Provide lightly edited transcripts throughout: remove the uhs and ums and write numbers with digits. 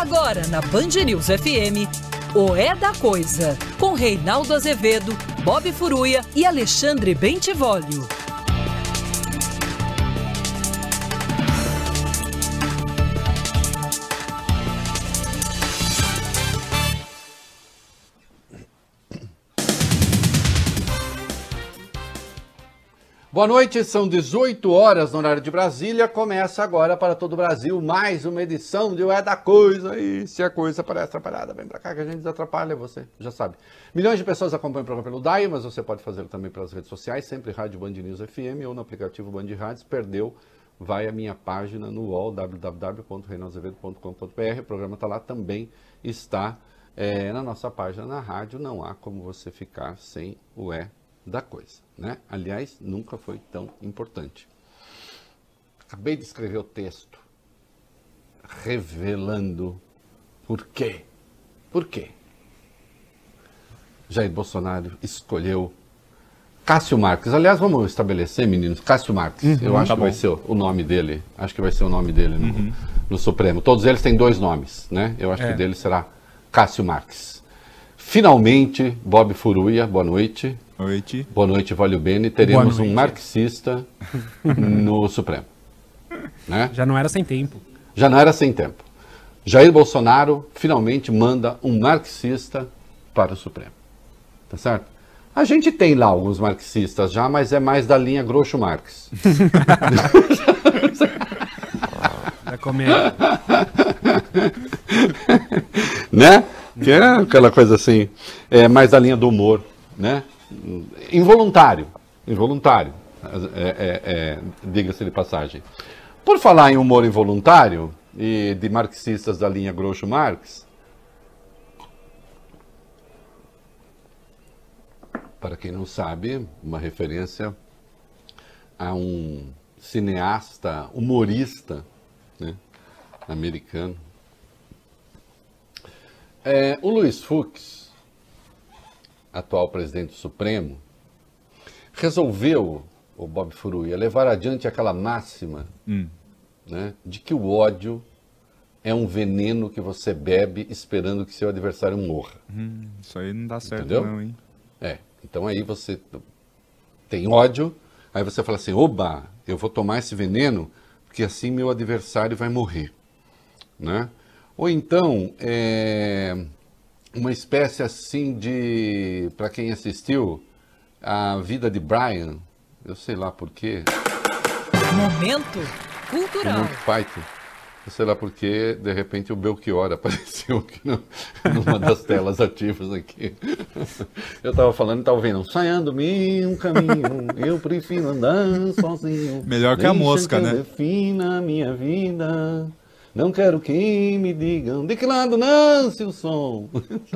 Agora na Band News FM, o É da Coisa, com Reinaldo Azevedo, Bob Furuyia e Alexandre Bentivolio. Boa noite, são 18 horas no horário de Brasília. Começa agora para todo o Brasil mais uma edição de O É da Coisa. E se a coisa parece atrapalhada, vem pra cá que a gente desatrapalha, você já sabe. Milhões de pessoas acompanham o programa pelo DAI, mas você pode fazê-lo também pelas redes sociais, sempre Rádio Band News FM ou no aplicativo Band Rádios. Perdeu, vai à minha página no UOL, www.reinaldoazevedo.com.br. O programa está lá, também está na nossa página na rádio. Não há como você ficar sem o É da Coisa, né? Aliás, nunca foi tão importante. Acabei de escrever o texto revelando por quê. Por quê? Jair Bolsonaro escolheu Cássio Marques. Aliás, vamos estabelecer, meninos, Cássio Marques. Eu acho que vai ser o nome dele. Acho que vai ser o nome dele no Supremo. Todos eles têm dois nomes, né? Eu acho que o dele será Cássio Marques. Finalmente, Bob Furuyia, boa noite. Noite. Boa noite, Valio Bene. Teremos um marxista no Supremo. Né? Já não era sem tempo. Já não era sem tempo. Jair Bolsonaro finalmente manda um marxista para o Supremo. Tá certo? A gente tem lá alguns marxistas já, mas é mais da linha Groucho Marx. Vai comer. Né? Que é aquela coisa assim, mais da linha do humor, né? Involuntário, diga-se de passagem. Por falar em humor involuntário e de marxistas da linha Groucho Marx, para quem não sabe, uma referência a um cineasta, humorista, né, americano. O Luiz Fux, atual presidente do Supremo, resolveu, o Bob Furuyia, levar adiante aquela máxima, né, de que o ódio é um veneno que você bebe esperando que seu adversário morra. Isso aí não dá certo. Entendeu? Não, hein? Então aí você tem ódio, aí você fala assim, oba, eu vou tomar esse veneno porque assim meu adversário vai morrer, né? Ou então, uma espécie assim de, para quem assistiu, A Vida de Brian, eu sei lá porquê. Momento cultural. Python. Eu sei lá porquê, de repente o Belchior apareceu aqui numa das telas ativas aqui. Eu estava falando e estava ouvindo, saindo-me um caminho, eu prefiro andar sozinho. Melhor que a mosca, né? Defina a minha vida. Não quero que me digam de que lado nasce o som.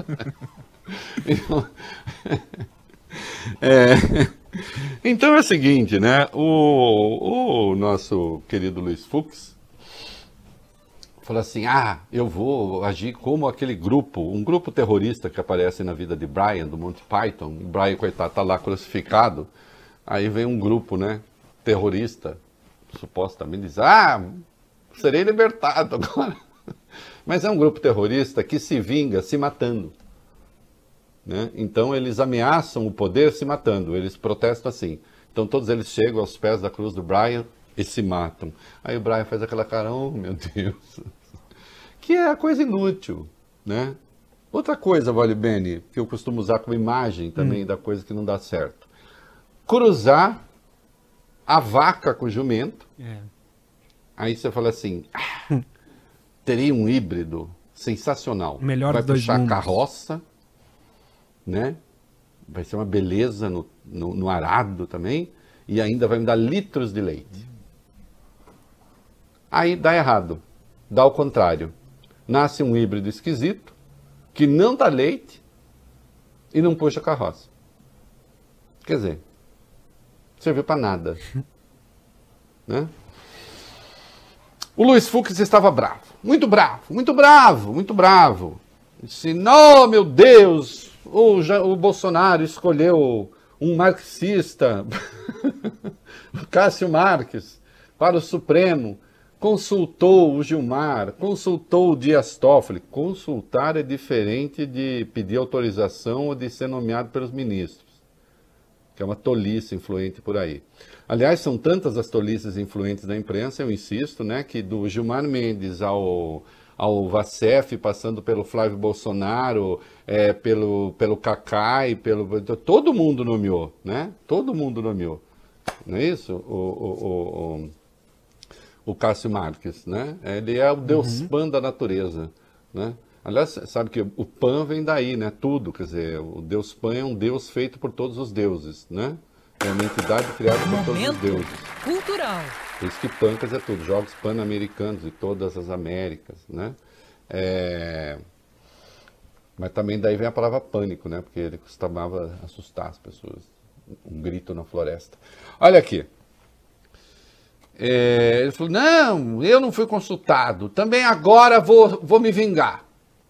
Então é o seguinte, né? O nosso querido Luiz Fux falou assim, eu vou agir como aquele grupo, um grupo terrorista que aparece na vida de Brian, do Monty Python. O Brian, coitado, está lá crucificado. Aí vem um grupo, né, terrorista, supostamente diz, serei libertado agora. Mas é um grupo terrorista que se vinga se matando. Né? Então eles ameaçam o poder se matando. Eles protestam assim. Então todos eles chegam aos pés da cruz do Brian e se matam. Aí o Brian faz aquela cara, oh meu Deus. Que é a coisa inútil. Né? Outra coisa, Valio Bene, que eu costumo usar como imagem também da coisa que não dá certo. Cruzar a vaca com o jumento. Aí você fala assim, terei um híbrido sensacional. Melhor vai dos dois puxar mundos. Carroça, né? Vai ser uma beleza no arado também, e ainda vai me dar litros de leite. Aí dá errado, dá ao contrário. Nasce um híbrido esquisito, que não dá leite e não puxa carroça. Quer dizer, serviu para nada. Né? O Luiz Fux estava bravo, muito bravo, muito bravo, muito bravo. Disse, não, meu Deus, o Bolsonaro escolheu um marxista, Cássio Marques, para o Supremo, consultou o Gilmar, consultou o Dias Toffoli. Consultar é diferente de pedir autorização ou de ser nomeado pelos ministros, que é uma tolice influente por aí. Aliás, são tantas as tolices influentes da imprensa, eu insisto, né, que do Gilmar Mendes ao Vacef, passando pelo Flávio Bolsonaro, pelo Cacai, todo mundo nomeou, né? Todo mundo nomeou. Não é isso? O Cássio Marques, né? Ele é o Deus Pan da natureza, né? Aliás, sabe que o Pan vem daí, né? Tudo, quer dizer, o Deus Pan é um Deus feito por todos os deuses, né? É uma entidade criada por todos os deuses. Cultural. Por isso que Pan quer dizer tudo, Jogos Pan-Americanos de todas as Américas, né? Mas também daí vem a palavra pânico, né? Porque ele costumava assustar as pessoas. Um grito na floresta. Olha aqui. Ele falou, não, eu não fui consultado. Também agora vou me vingar.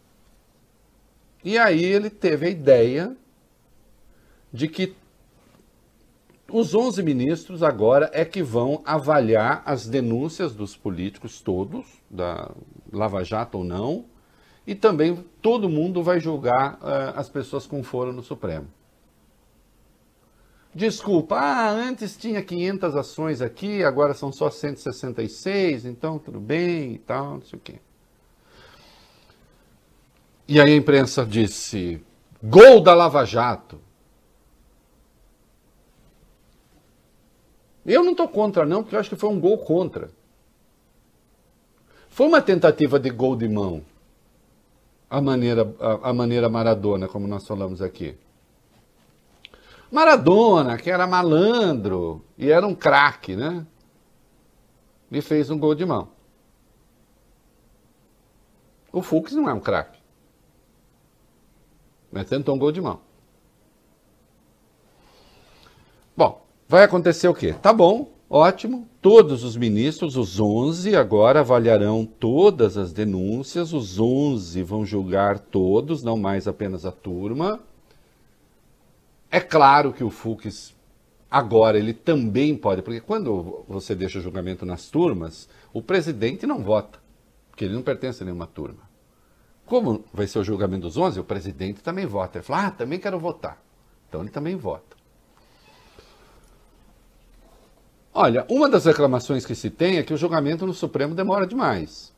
E aí ele teve a ideia de que os 11 ministros agora é que vão avaliar as denúncias dos políticos todos, da Lava Jato ou não, e também todo mundo vai julgar as pessoas com foro no Supremo. Desculpa, antes tinha 500 ações aqui, agora são só 166, então tudo bem e tal, não sei o quê. E aí a imprensa disse, gol da Lava Jato. Eu não estou contra não, porque eu acho que foi um gol contra. Foi uma tentativa de gol de mão, a maneira Maradona, como nós falamos aqui. Maradona, que era malandro e era um craque, né? Ele fez um gol de mão. O Fux não é um craque, mas tentou um gol de mão. Bom, vai acontecer o quê? Tá bom, ótimo. Todos os ministros, os 11, agora avaliarão todas as denúncias. Os 11 vão julgar todos, não mais apenas a turma. É claro que o Fux, agora, ele também pode, porque quando você deixa o julgamento nas turmas, o presidente não vota, porque ele não pertence a nenhuma turma. Como vai ser o julgamento dos 11, o presidente também vota. Ele fala, também quero votar. Então ele também vota. Olha, uma das reclamações que se tem é que o julgamento no Supremo demora demais.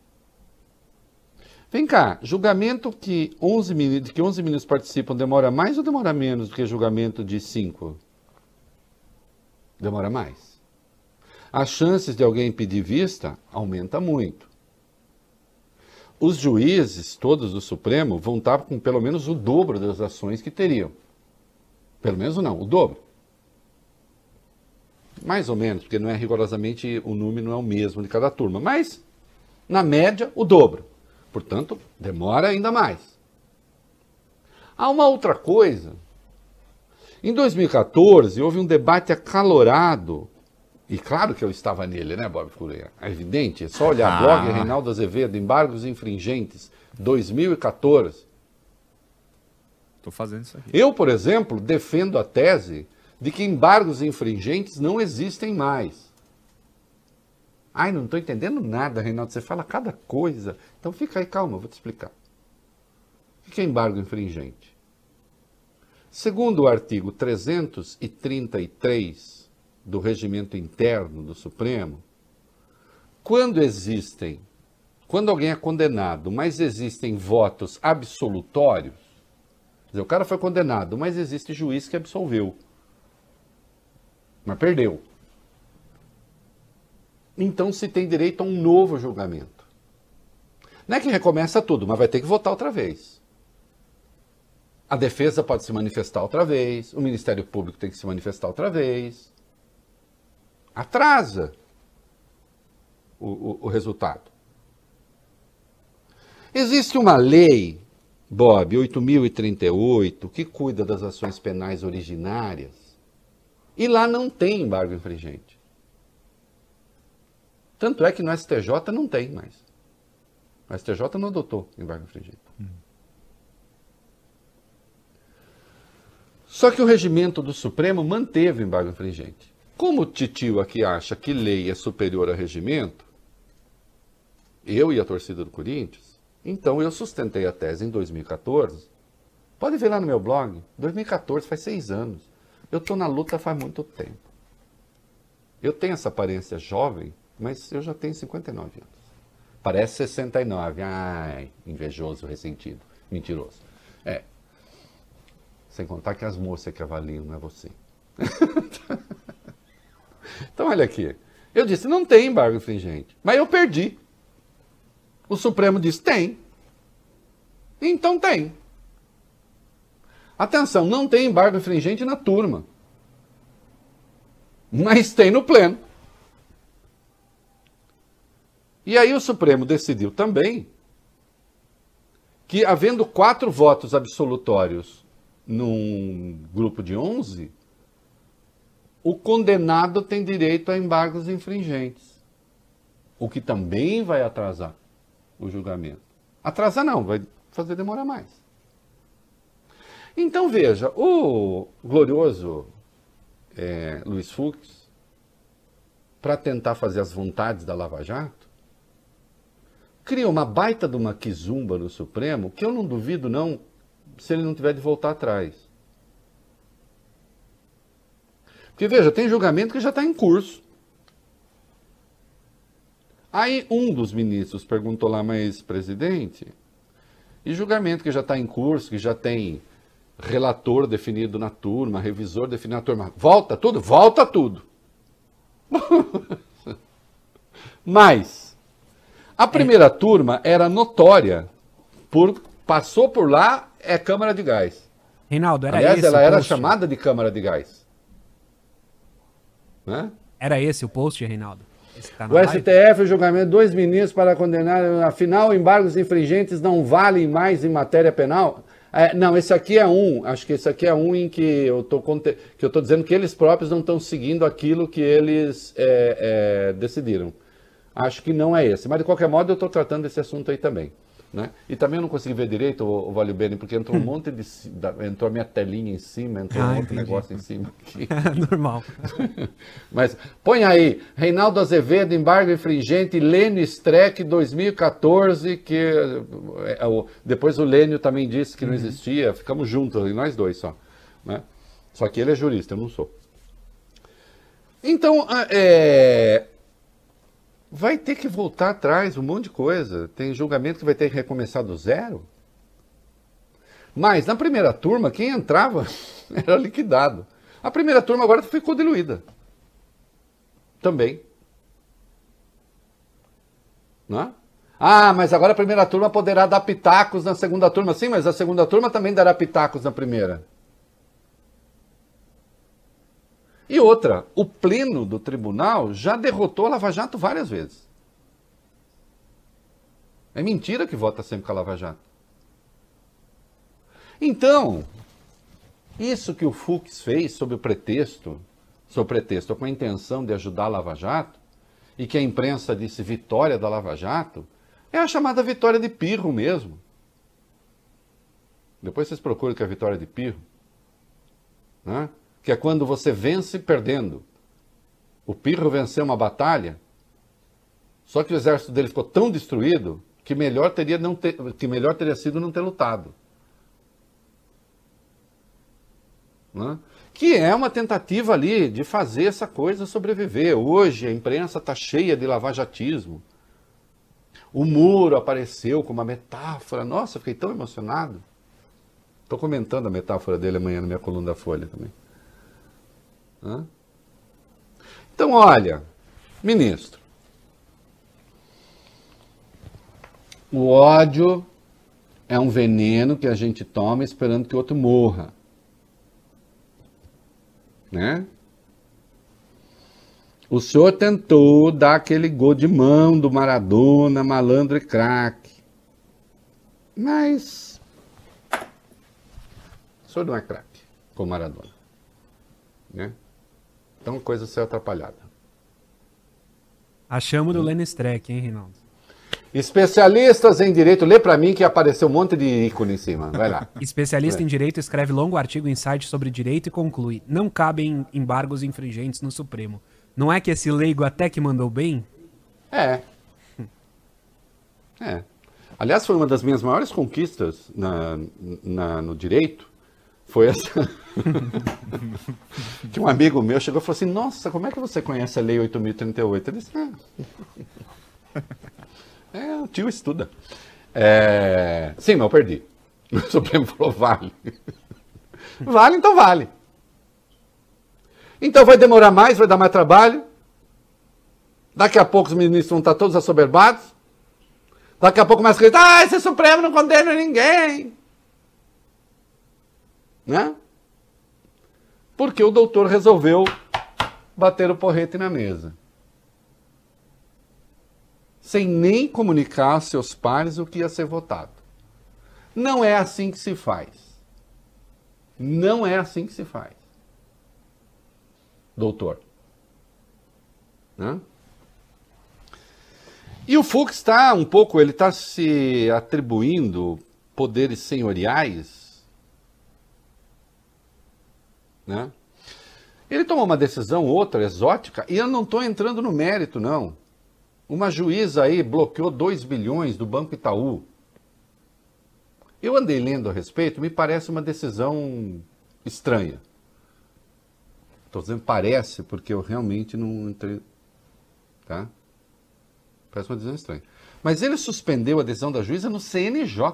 Vem cá, julgamento que 11 ministros participam demora mais ou demora menos do que julgamento de 5? Demora mais. As chances de alguém pedir vista aumenta muito. Os juízes, todos do Supremo, vão estar com pelo menos o dobro das ações que teriam. Pelo menos não, o dobro. Mais ou menos, porque não é rigorosamente, o número não é o mesmo de cada turma, mas, na média, o dobro. Portanto, demora ainda mais. Há uma outra coisa. Em 2014, houve um debate acalorado, e claro que eu estava nele, né, Bob Furuia? É evidente, é só olhar blog Reinaldo Azevedo, embargos infringentes, 2014. Estou fazendo isso aqui. Eu, por exemplo, defendo a tese de que embargos infringentes não existem mais. Ai, não estou entendendo nada, Reinaldo, você fala cada coisa. Então fica aí, calma, eu vou te explicar. O que é embargo infringente? Segundo o artigo 333 do Regimento Interno do Supremo, quando alguém é condenado, mas existem votos absolutórios, quer dizer, o cara foi condenado, mas existe juiz que absolveu, mas perdeu. Então se tem direito a um novo julgamento. Não é que recomeça tudo, mas vai ter que votar outra vez. A defesa pode se manifestar outra vez, o Ministério Público tem que se manifestar outra vez. Atrasa o resultado. Existe uma lei, Bob, 8.038, que cuida das ações penais originárias, e lá não tem embargo infringente. Tanto é que no STJ não tem mais. O STJ não adotou embargo infringente. Só que o regimento do Supremo manteve o embargo infringente. Como o titio aqui acha que lei é superior a regimento, eu e a torcida do Corinthians, então eu sustentei a tese em 2014. Pode ver lá no meu blog, 2014 faz 6 anos. Eu estou na luta faz muito tempo. Eu tenho essa aparência jovem, mas eu já tenho 59 anos. Parece 69. Ai, invejoso, ressentido, mentiroso. Sem contar que as moças que avaliam, não é você. Então, olha aqui. Eu disse, não tem embargo infringente. Mas eu perdi. O Supremo disse, tem. Então tem. Atenção, não tem embargo infringente na turma. Mas tem no pleno. E aí o Supremo decidiu também que, havendo 4 votos absolutórios num grupo de 11, o condenado tem direito a embargos infringentes. O que também vai atrasar o julgamento. Atrasar não, vai fazer demorar mais. Então veja, o glorioso Luiz Fux, para tentar fazer as vontades da Lava Jato, criou uma baita de uma quizumba no Supremo, que eu não duvido não, se ele não tiver de voltar atrás. Porque veja, tem julgamento que já está em curso. Aí um dos ministros perguntou lá, mas presidente, e julgamento que já está em curso, que já tem relator definido na turma, revisor definido na turma, volta tudo? Volta tudo. Mas a primeira turma era notória, passou por lá, é Câmara de Gás. Reinaldo, era Aliás, esse ela o era post? chamada de Câmara de Gás. Né? Era esse o post, Reinaldo? Esse que tá na O live? STF, o julgamento de 2 ministros para condenar, afinal, embargos infringentes não valem mais em matéria penal? Não, esse aqui é um, acho que esse aqui é um em que eu estou dizendo que eles próprios não estão seguindo aquilo que eles decidiram. Acho que não é esse, mas de qualquer modo eu estou tratando desse assunto aí também. Né? E também eu não consegui ver direito, o Valio Bene, porque entrou um monte de... entrou a minha telinha em cima, entrou um outro negócio em cima aqui. Normal. Mas põe aí, Reinaldo Azevedo, embargo infringente, Lênio Streck, 2014, que depois o Lênio também disse que não existia, ficamos juntos, nós dois só. Né? Só que ele é jurista, eu não sou. Então, vai ter que voltar atrás um monte de coisa. Tem julgamento que vai ter que recomeçar do zero. Mas na primeira turma, quem entrava era liquidado. A primeira turma agora ficou diluída. Também. Não é? Ah, mas agora a primeira turma poderá dar pitacos na segunda turma. Sim, mas a segunda turma também dará pitacos na primeira. E outra, o pleno do tribunal já derrotou a Lava Jato várias vezes. É mentira que vota sempre com a Lava Jato. Então, isso que o Fux fez sob o pretexto, com a intenção de ajudar a Lava Jato, e que a imprensa disse vitória da Lava Jato, é a chamada vitória de pirro mesmo. Depois vocês procuram que é a vitória de pirro. Né? Que é quando você vence perdendo. O Pirro venceu uma batalha, só que o exército dele ficou tão destruído que melhor teria sido não ter lutado. Né? Que é uma tentativa ali de fazer essa coisa sobreviver. Hoje a imprensa está cheia de lavajatismo. O muro apareceu como uma metáfora. Nossa, eu fiquei tão emocionado. Estou comentando a metáfora dele amanhã na minha coluna da Folha também. Então, olha, ministro, o ódio é um veneno que a gente toma esperando que o outro morra, né? O senhor tentou dar aquele gol de mão do Maradona, malandro e craque, mas o senhor não é craque com o Maradona, né? Então a coisa saiu atrapalhada. Achamos do Lênio Streck, hein, Reinaldo? Especialistas em direito, lê pra mim que apareceu um monte de ícone em cima. Vai lá. Especialista em direito escreve longo artigo em site sobre direito e conclui: não cabem embargos infringentes no Supremo. Não é que esse leigo até que mandou bem? É. É. Aliás, foi uma das minhas maiores conquistas no direito. Foi essa. Que um amigo meu chegou e falou assim: nossa, como é que você conhece a Lei 8.038? Eu disse: o tio estuda. Sim, mas eu perdi. O Supremo falou: vale. Vale, então vale. Então vai demorar mais, vai dar mais trabalho. Daqui a pouco os ministros vão estar todos assoberbados. Daqui a pouco mais que esse Supremo não condena ninguém. Né? Porque o doutor resolveu bater o porrete na mesa. Sem nem comunicar aos seus pares o que ia ser votado. Não é assim que se faz. Não é assim que se faz. Doutor. Né? E o Fux está um pouco, ele está se atribuindo poderes senhoriais. Né? Ele tomou uma decisão, outra, exótica, e eu não estou entrando no mérito, não. Uma juíza aí bloqueou 2 bilhões do Banco Itaú. Eu andei lendo a respeito, me parece uma decisão estranha. Estou dizendo parece, porque eu realmente não entrei. Tá? Parece uma decisão estranha. Mas ele suspendeu a decisão da juíza no CNJ.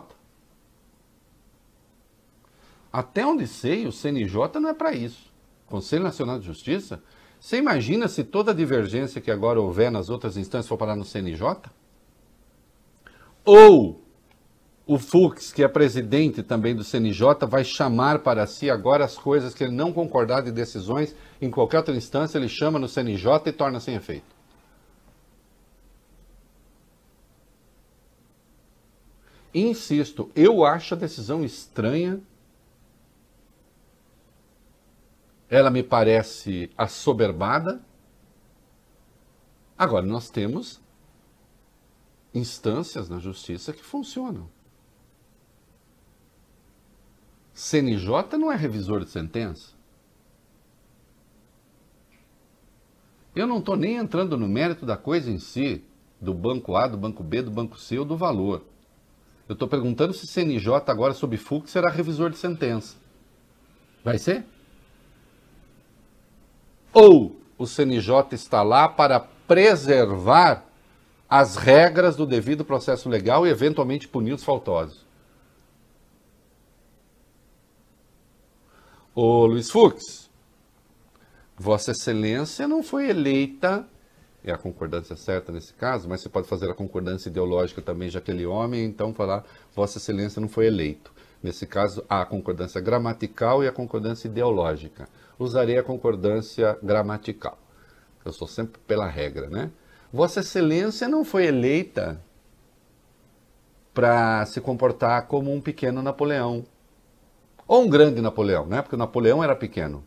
Até onde sei, o CNJ não é para isso. Conselho Nacional de Justiça. Você imagina se toda a divergência que agora houver nas outras instâncias for parar no CNJ? Ou o Fux, que é presidente também do CNJ, vai chamar para si agora as coisas que ele não concordar de decisões em qualquer outra instância, ele chama no CNJ e torna sem efeito. Insisto, eu acho a decisão estranha. Ela me parece assoberbada. Agora, nós temos instâncias na justiça que funcionam. CNJ não é revisor de sentença. Eu não estou nem entrando no mérito da coisa em si, do banco A, do banco B, do banco C ou do valor. Eu estou perguntando se CNJ agora sob Fux será revisor de sentença. Vai ser? Ou o CNJ está lá para preservar as regras do devido processo legal e eventualmente punir os faltosos? Ô Luiz Fux, Vossa Excelência não foi eleita, é a concordância certa nesse caso, mas você pode fazer a concordância ideológica também, já que ele é homem, então falar Vossa Excelência não foi eleito. Nesse caso, há a concordância gramatical e a concordância ideológica. Usarei a concordância gramatical. Eu sou sempre pela regra, né? Vossa Excelência não foi eleita para se comportar como um pequeno Napoleão. Ou um grande Napoleão, né? Porque o Napoleão era pequeno.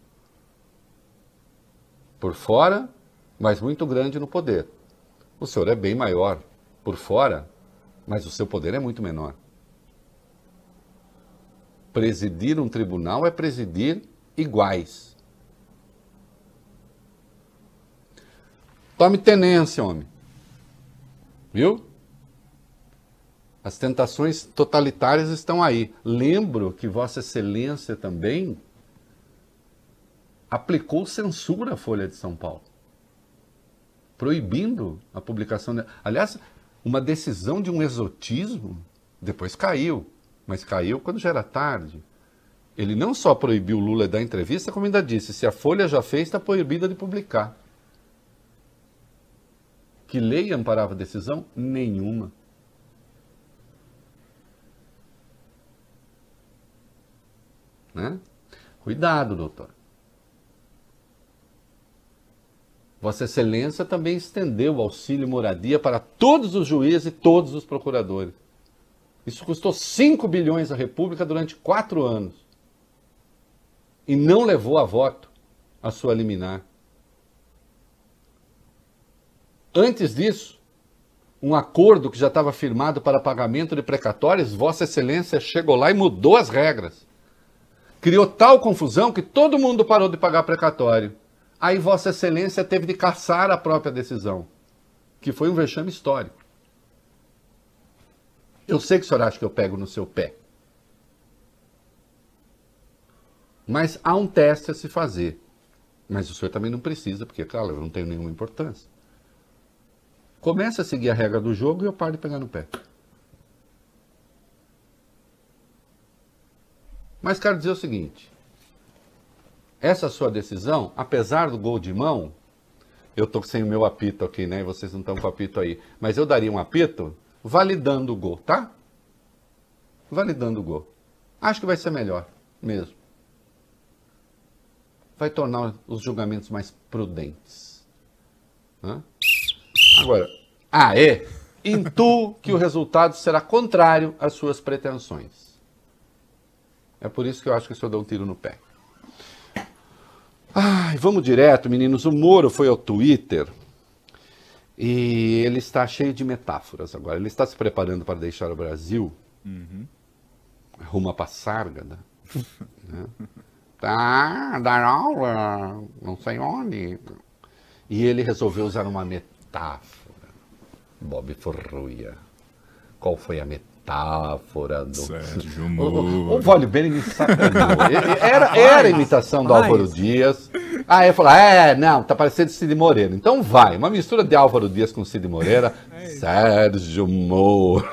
Por fora, mas muito grande no poder. O senhor é bem maior por fora, mas o seu poder é muito menor. Presidir um tribunal é presidir iguais. Tome tenência, homem. Viu? As tentações totalitárias estão aí. Lembro que Vossa Excelência também aplicou censura à Folha de São Paulo, proibindo a publicação. Aliás, uma decisão de um exotismo, depois caiu, mas caiu quando já era tarde. Ele não só proibiu Lula de dar entrevista, como ainda disse, se a Folha já fez, está proibida de publicar. Que lei amparava a decisão? Nenhuma. Né? Cuidado, doutor. Vossa Excelência também estendeu o auxílio moradia para todos os juízes e todos os procuradores. Isso custou 5 bilhões à República durante 4 anos. E não levou a voto a sua liminar. Antes disso, um acordo que já estava firmado para pagamento de precatórios, Vossa Excelência chegou lá e mudou as regras. Criou tal confusão que todo mundo parou de pagar precatório. Aí Vossa Excelência teve de cassar a própria decisão, que foi um vexame histórico. Eu sei que o senhor acha que eu pego no seu pé. Mas há um teste a se fazer. Mas o senhor também não precisa, porque, claro, eu não tenho nenhuma importância. Comece a seguir a regra do jogo e eu paro de pegar no pé. Mas quero dizer o seguinte. Essa sua decisão, apesar do gol de mão, eu tô sem o meu apito aqui, né? E vocês não estão com o apito aí. Mas eu daria um apito validando o gol, tá? Validando o gol. Acho que vai ser melhor, mesmo. Vai tornar os julgamentos mais prudentes. Hã? Agora, intuo que o resultado será contrário às suas pretensões. É por isso que eu acho que o senhor dá um tiro no pé. Ai, vamos direto, meninos. O Moro foi ao Twitter e ele está cheio de metáforas agora. Ele está se preparando para deixar o Brasil rumo a Passárgada. Né? Tá, dar aula, não sei onde. E ele resolveu usar uma metáfora. Bob Furruia. Qual foi a metáfora do... Sérgio Moro. O Vólio Bene me sacaneou. Era a imitação do Álvaro Dias. Aí eu falei, não, tá parecendo Cid Moreira. Então vai, uma mistura de Álvaro Dias com Cid Moreira. Sérgio Moro.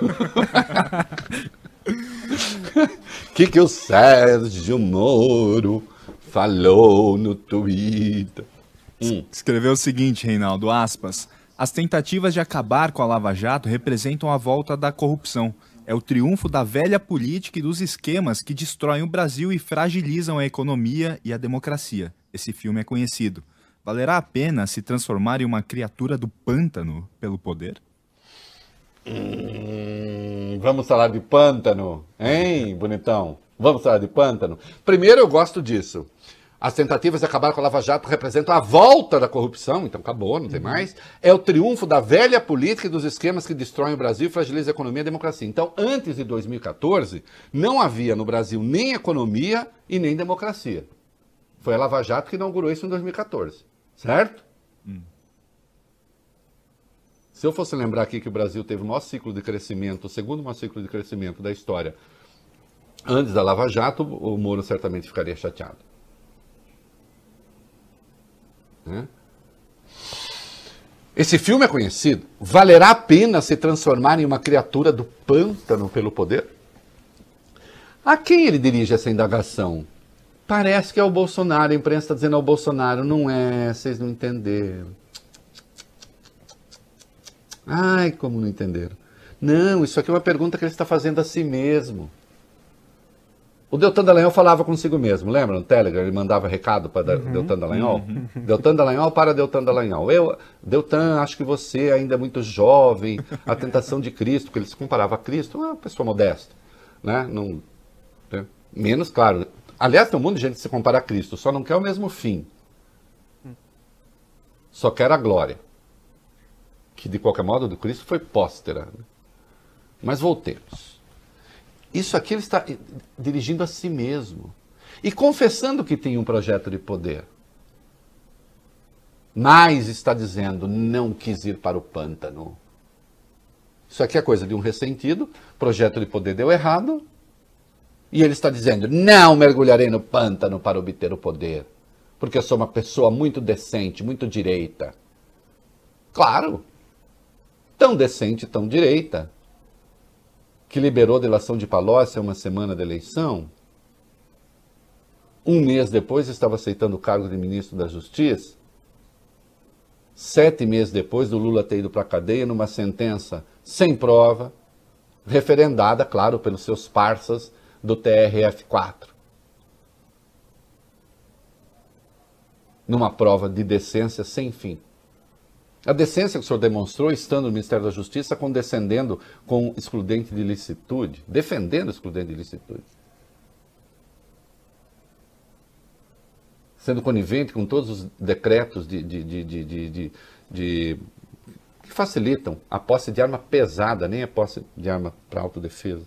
Que o Sérgio Moro falou no Twitter? Escreveu o seguinte, Reinaldo, aspas. As tentativas de acabar com a Lava Jato representam a volta da corrupção. É o triunfo da velha política e dos esquemas que destroem o Brasil e fragilizam a economia e a democracia. Esse filme é conhecido. Valerá a pena se transformar em uma criatura do pântano pelo poder? Vamos falar de pântano, hein, bonitão? Vamos falar de pântano? Primeiro, eu gosto disso. As tentativas de acabar com a Lava Jato representam a volta da corrupção, então acabou, não tem mais. É o triunfo da velha política e dos esquemas que destroem o Brasil e fragilizam a economia e a democracia. Então, antes de 2014, não havia no Brasil nem economia e nem democracia. Foi a Lava Jato que inaugurou isso em 2014, certo? Se eu fosse lembrar aqui que o Brasil teve o maior ciclo de crescimento, o segundo maior ciclo de crescimento da história, antes da Lava Jato, o Moro certamente ficaria chateado. Né? Esse filme é conhecido. Valerá a pena se transformar em uma criatura do pântano pelo poder? A quem ele dirige essa indagação? Parece que é o Bolsonaro. A imprensa está dizendo ao Bolsonaro. Não é, vocês não entenderam. Ai, como não entenderam. Não, isso aqui é uma pergunta que ele está fazendo a si mesmo. O Deltan Dallagnol falava consigo mesmo, lembra? No Telegram, ele mandava recado para Deltan Dallagnol. Deltan Dallagnol para Deltan Dallagnol. Deltan, acho que você ainda é muito jovem, a tentação de Cristo, porque ele se comparava a Cristo, uma pessoa modesta. Né? Não, né? Menos, claro. Aliás, tem um monte de gente que se compara a Cristo, só não quer o mesmo fim. Só quer a glória. Que, de qualquer modo, do Cristo foi póstera. Né? Mas voltemos. Isso aqui ele está dirigindo a si mesmo. E confessando que tem um projeto de poder. Mas está dizendo, não quis ir para o pântano. Isso aqui é coisa de um ressentido, projeto de poder deu errado. E ele está dizendo, não mergulharei no pântano para obter o poder. Porque eu sou uma pessoa muito decente, muito direita. Claro. Tão decente, tão direita, que liberou a delação de Palocci há uma semana da eleição, um mês depois estava aceitando o cargo de ministro da Justiça, 7 meses depois do Lula ter ido para a cadeia numa sentença sem prova, referendada, claro, pelos seus parças do TRF4. Numa prova de decência sem fim. A decência que o senhor demonstrou estando no Ministério da Justiça condescendendo com excludente de licitude, defendendo excludente de licitude. Sendo conivente com todos os decretos que facilitam a posse de arma pesada, nem a posse de arma para autodefesa.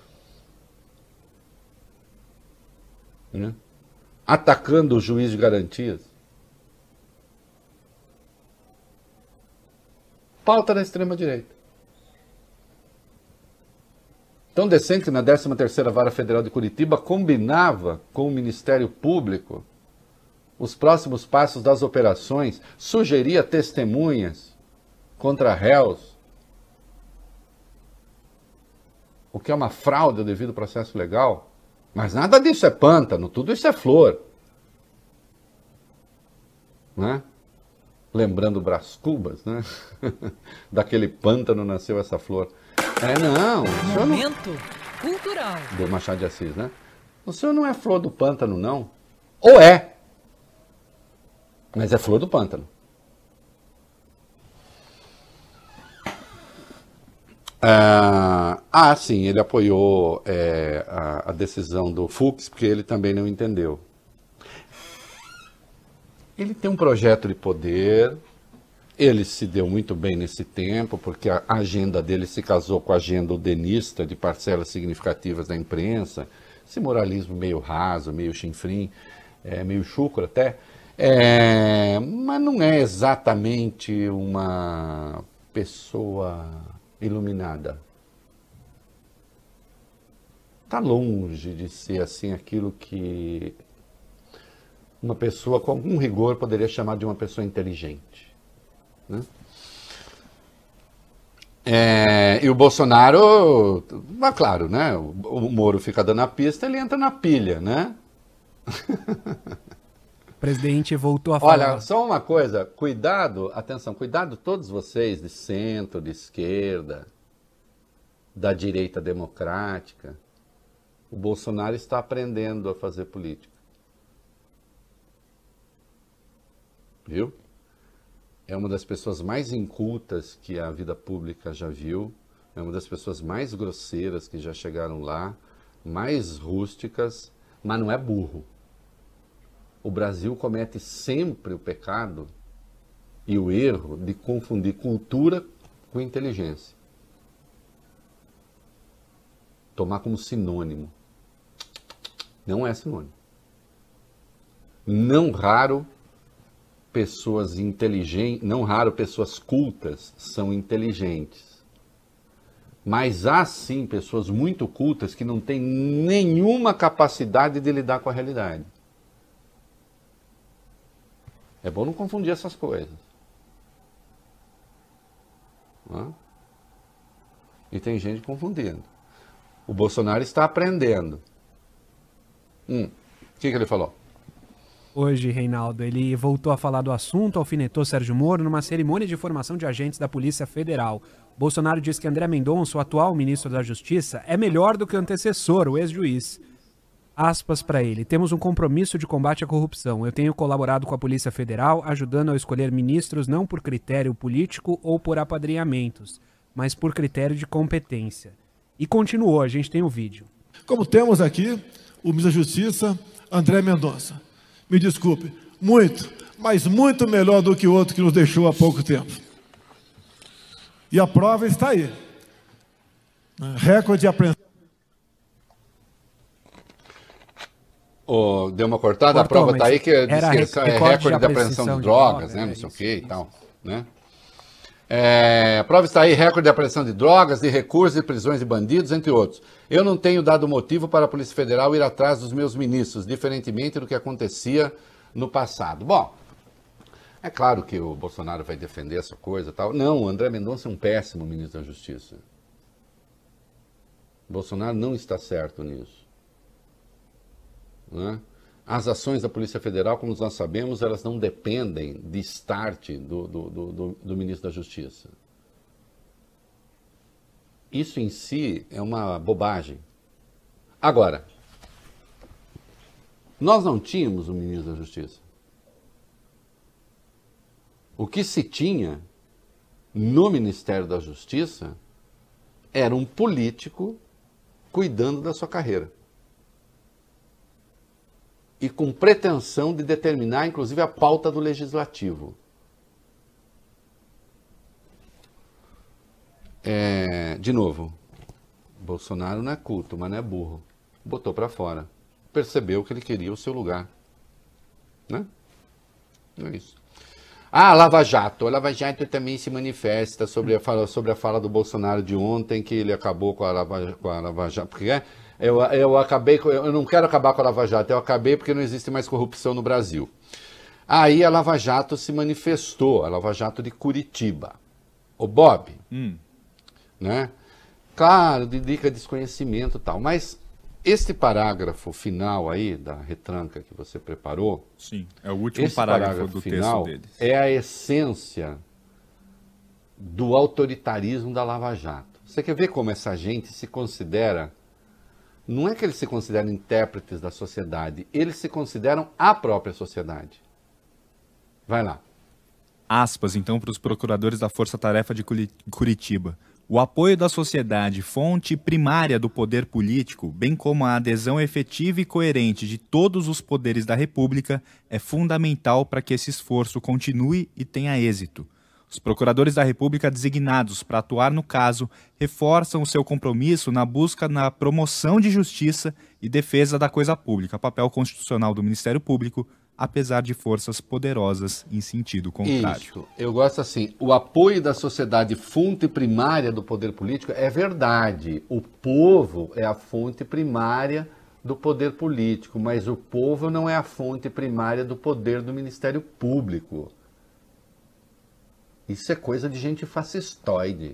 Né? Atacando o juiz de garantias. Pauta da extrema-direita. Tão decente que na 13ª Vara Federal de Curitiba combinava com o Ministério Público os próximos passos das operações, sugeria testemunhas contra réus, o que é uma fraude ao devido processo legal. Mas nada disso é pântano, tudo isso é flor. Né? Lembrando Brás Cubas, né? Daquele pântano nasceu essa flor. Não, o senhor Momento cultural. do Machado de Assis, né? O senhor não é flor do pântano, não. Ou é, mas é flor do pântano. Sim, ele apoiou a decisão do Fux, porque ele também não entendeu. Ele tem um projeto de poder, ele se deu muito bem nesse tempo, porque a agenda dele se casou com a agenda udenista de parcelas significativas da imprensa, esse moralismo meio raso, meio chinfrim, meio chucro até, mas não é exatamente uma pessoa iluminada. Está longe de ser assim aquilo que uma pessoa com algum rigor poderia chamar de uma pessoa inteligente. Né? E o Bolsonaro, claro, né? O Moro fica dando a pista, ele entra na pilha, né? O presidente voltou a falar. Olha, só uma coisa, cuidado, atenção, cuidado todos vocês de centro, de esquerda, da direita democrática. O Bolsonaro está aprendendo a fazer política. Viu? É uma das pessoas mais incultas que a vida pública já viu, é uma das pessoas mais grosseiras que já chegaram lá, mais rústicas, mas não é burro. O Brasil comete sempre o pecado e o erro de confundir cultura com inteligência. Tomar como sinônimo. Não é sinônimo. Não raro pessoas inteligentes, não raro pessoas cultas são inteligentes. Mas há sim pessoas muito cultas que não têm nenhuma capacidade de lidar com a realidade. É bom não confundir essas coisas. Não? E tem gente confundindo. O Bolsonaro está aprendendo. O que ele falou? Hoje, Reinaldo, ele voltou a falar do assunto, alfinetou Sérgio Moro numa cerimônia de formação de agentes da Polícia Federal. Bolsonaro disse que André Mendonça, o atual ministro da Justiça, é melhor do que o antecessor, o ex-juiz. Aspas para ele: temos um compromisso de combate à corrupção. Eu tenho colaborado com a Polícia Federal, ajudando a escolher ministros não por critério político ou por apadrinhamentos, mas por critério de competência. E continuou, a gente tem o vídeo. Como temos aqui o ministro da Justiça, André Mendonça. Me desculpe, muito, mas muito melhor do que o outro que nos deixou há pouco tempo. E a prova está aí. Recorde de apreensão. Deu uma cortada, cortou, a prova está aí que diz que é recorde de apreensão de drogas, né? Não sei o que e tal, né? A prova está aí, recorde de apreensão de drogas, de recursos e prisões de bandidos, entre outros. Eu não tenho dado motivo para a Polícia Federal ir atrás dos meus ministros, diferentemente do que acontecia no passado. Bom, é claro que o Bolsonaro vai defender essa coisa e tal. Não, o André Mendonça é um péssimo ministro da Justiça. O Bolsonaro não está certo nisso. Né? As ações da Polícia Federal, como nós sabemos, elas não dependem de start do ministro da Justiça. Isso em si é uma bobagem. Agora, nós não tínhamos um ministro da Justiça. O que se tinha no Ministério da Justiça era um político cuidando da sua carreira. E com pretensão de determinar, inclusive, a pauta do legislativo. De novo, Bolsonaro não é culto, mas não é burro. Botou para fora. Percebeu que ele queria o seu lugar. Né? É isso. Ah, Lava Jato. A Lava Jato também se manifesta sobre a fala do Bolsonaro de ontem, que ele acabou com a Lava Jato. Porque eu não quero acabar com a Lava Jato, eu acabei porque não existe mais corrupção no Brasil. Aí a Lava Jato se manifestou, a Lava Jato de Curitiba. Ô Bob, né? Claro, dedica desconhecimento e tal, mas este parágrafo final aí, da retranca que você preparou... Sim, é o último parágrafo do final texto deles. É a essência do autoritarismo da Lava Jato. Você quer ver como essa gente se considera... Não é que eles se consideram intérpretes da sociedade, eles se consideram a própria sociedade. Vai lá. Aspas, então, para os procuradores da Força Tarefa de Curitiba. O apoio da sociedade, fonte primária do poder político, bem como a adesão efetiva e coerente de todos os poderes da República, é fundamental para que esse esforço continue e tenha êxito. Os procuradores da República designados para atuar no caso reforçam o seu compromisso na busca na promoção de justiça e defesa da coisa pública, papel constitucional do Ministério Público, apesar de forças poderosas em sentido contrário. Isso, eu gosto assim, o apoio da sociedade, fonte primária do poder político, é verdade. O povo é a fonte primária do poder político, mas o povo não é a fonte primária do poder do Ministério Público. Isso é coisa de gente fascistoide.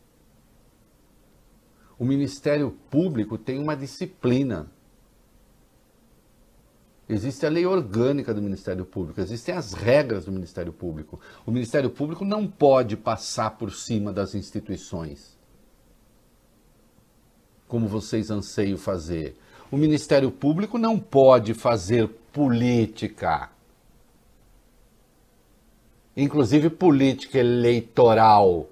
O Ministério Público tem uma disciplina. Existe a lei orgânica do Ministério Público, existem as regras do Ministério Público. O Ministério Público não pode passar por cima das instituições, como vocês anseiam fazer. O Ministério Público não pode fazer política, inclusive política eleitoral.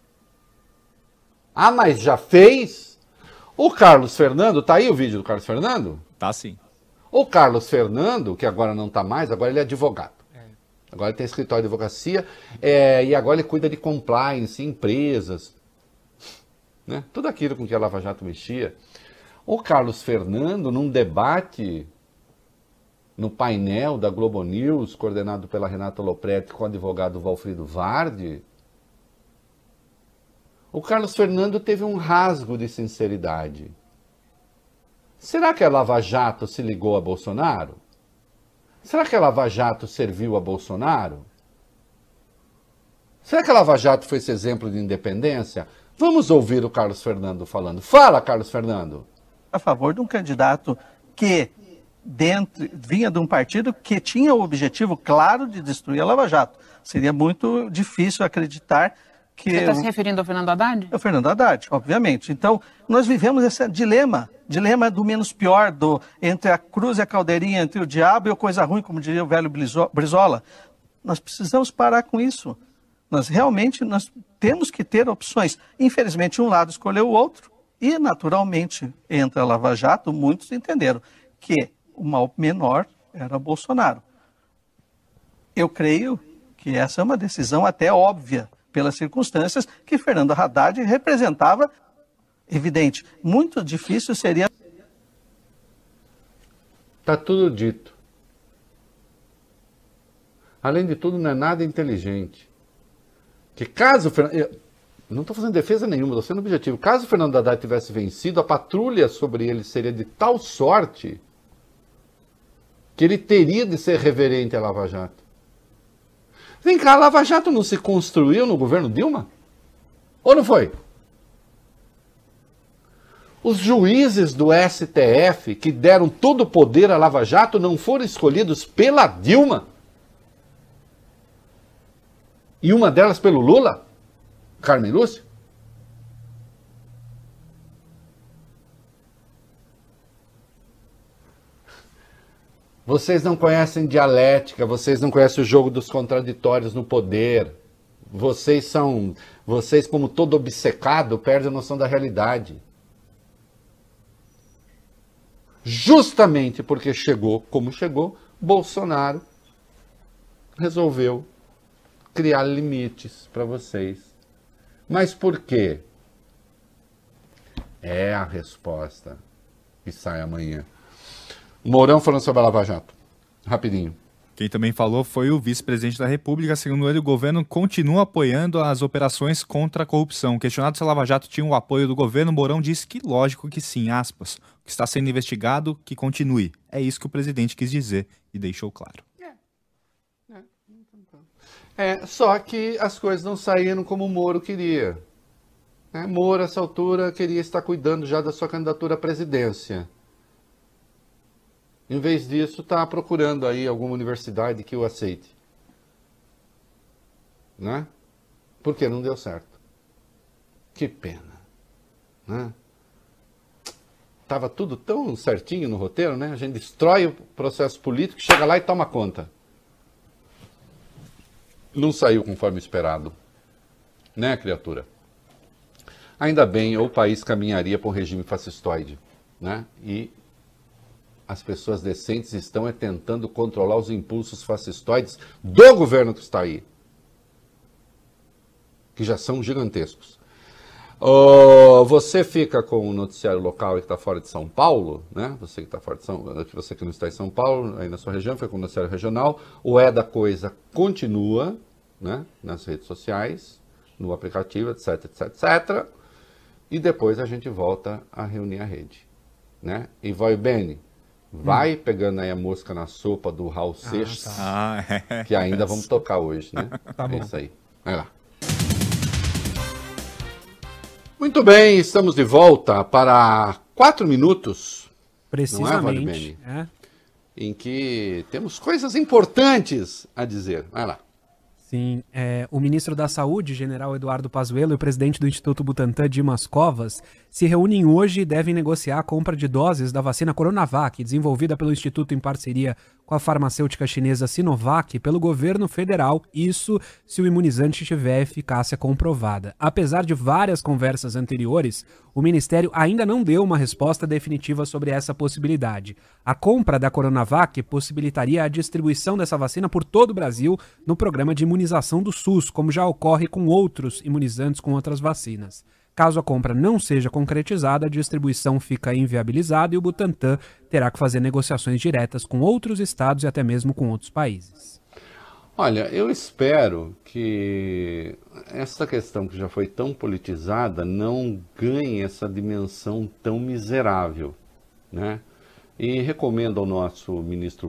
Ah, mas já fez? O Carlos Fernando, tá aí o vídeo do Carlos Fernando? Tá sim. O Carlos Fernando, que agora não está mais, agora ele é advogado. Agora ele tem escritório de advocacia e agora ele cuida de compliance, empresas, né? Tudo aquilo com que a Lava Jato mexia. O Carlos Fernando, num debate no painel da Globo News, coordenado pela Renata Lopretti com o advogado Valfrido Vardi, o Carlos Fernando teve um rasgo de sinceridade. Será que a Lava Jato se ligou a Bolsonaro? Será que a Lava Jato serviu a Bolsonaro? Será que a Lava Jato foi esse exemplo de independência? Vamos ouvir o Carlos Fernando falando. Fala, Carlos Fernando. A favor de um candidato que vinha de um partido que tinha o objetivo claro de destruir a Lava Jato. Seria muito difícil acreditar que... Você está se referindo ao Fernando Haddad? É o Fernando Haddad, obviamente. Então, nós vivemos esse dilema do menos pior, entre a cruz e a caldeirinha, entre o diabo e a coisa ruim, como diria o velho Brizola. Nós precisamos parar com isso. Nós temos que ter opções. Infelizmente, um lado escolheu o outro e, naturalmente, entre a Lava Jato, muitos entenderam que o mal menor era Bolsonaro. Eu creio que essa é uma decisão até óbvia, pelas circunstâncias que Fernando Haddad representava, evidente. Muito difícil seria... Está tudo dito. Além de tudo, não é nada inteligente. Que caso... Eu não estou fazendo defesa nenhuma, estou sendo objetivo. Caso o Fernando Haddad tivesse vencido, a patrulha sobre ele seria de tal sorte que ele teria de ser reverente à Lava Jato. Vem cá, a Lava Jato não se construiu no governo Dilma? Ou não foi? Os juízes do STF que deram todo o poder à Lava Jato não foram escolhidos pela Dilma? E uma delas pelo Lula? Carmen Lúcia? Vocês não conhecem dialética, vocês não conhecem o jogo dos contraditórios no poder. Vocês, como todo obcecado, perdem a noção da realidade. Justamente porque chegou como chegou, Bolsonaro resolveu criar limites para vocês. Mas por quê? É a resposta que sai amanhã. Mourão falando sobre a Lava Jato. Rapidinho. Quem também falou foi o vice-presidente da República. Segundo ele, o governo continua apoiando as operações contra a corrupção. Questionado se a Lava Jato tinha o apoio do governo, Mourão disse que lógico que sim, aspas. O que está sendo investigado, que continue. É isso que o presidente quis dizer e deixou claro. Só que as coisas não saíram como o Moro queria. Moro, essa altura, queria estar cuidando já da sua candidatura à presidência. Em vez disso, está procurando aí alguma universidade que o aceite. Né? Porque não deu certo. Que pena. Né? Tava tudo tão certinho no roteiro, né? A gente destrói o processo político, chega lá e toma conta. Não saiu conforme esperado. Né, criatura? Ainda bem, o país caminharia para um regime fascistoide. Né? E as pessoas decentes estão tentando controlar os impulsos fascistoides do governo que está aí. Que já são gigantescos. Você fica com o noticiário local que está fora de São Paulo, né? Você que está fora de São Paulo, você que não está em São Paulo, aí na sua região, fica com o noticiário regional. O É da Coisa continua, né? Nas redes sociais, no aplicativo, etc, etc, etc. E depois a gente volta a reunir a rede, né? E vai, Beni, vai pegando aí a mosca na sopa do Raul Seixas, que ainda vamos tocar hoje, né? Tá bom. É isso aí. Vai lá. Muito bem, estamos de volta para 4 minutos, Precisamente. Não é, em que temos coisas importantes a dizer. Vai lá. Sim, o ministro da Saúde, general Eduardo Pazuello, e o presidente do Instituto Butantan, Dimas Covas, se reúnem hoje e devem negociar a compra de doses da vacina Coronavac, desenvolvida pelo Instituto em parceria com a farmacêutica chinesa Sinovac, pelo governo federal, isso se o imunizante tiver eficácia comprovada. Apesar de várias conversas anteriores, o Ministério ainda não deu uma resposta definitiva sobre essa possibilidade. A compra da Coronavac possibilitaria a distribuição dessa vacina por todo o Brasil no programa de imunização do SUS, como já ocorre com outros imunizantes com outras vacinas. Caso a compra não seja concretizada, a distribuição fica inviabilizada e o Butantan terá que fazer negociações diretas com outros estados e até mesmo com outros países. Olha, eu espero que essa questão que já foi tão politizada não ganhe essa dimensão tão miserável, né? E recomendo ao nosso ministro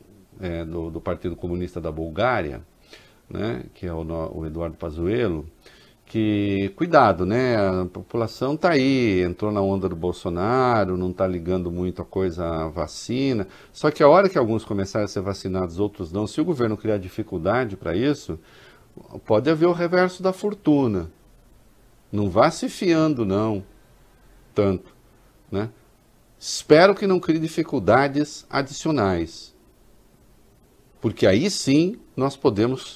do Partido Comunista da Bulgária, né, que é o Eduardo Pazuello, que cuidado, né? A população está aí, entrou na onda do Bolsonaro, não está ligando muito a coisa à vacina. Só que a hora que alguns começarem a ser vacinados, outros não, se o governo criar dificuldade para isso, pode haver o reverso da fortuna. Não vá se fiando, não, tanto, né? Espero que não crie dificuldades adicionais, porque aí sim nós podemos...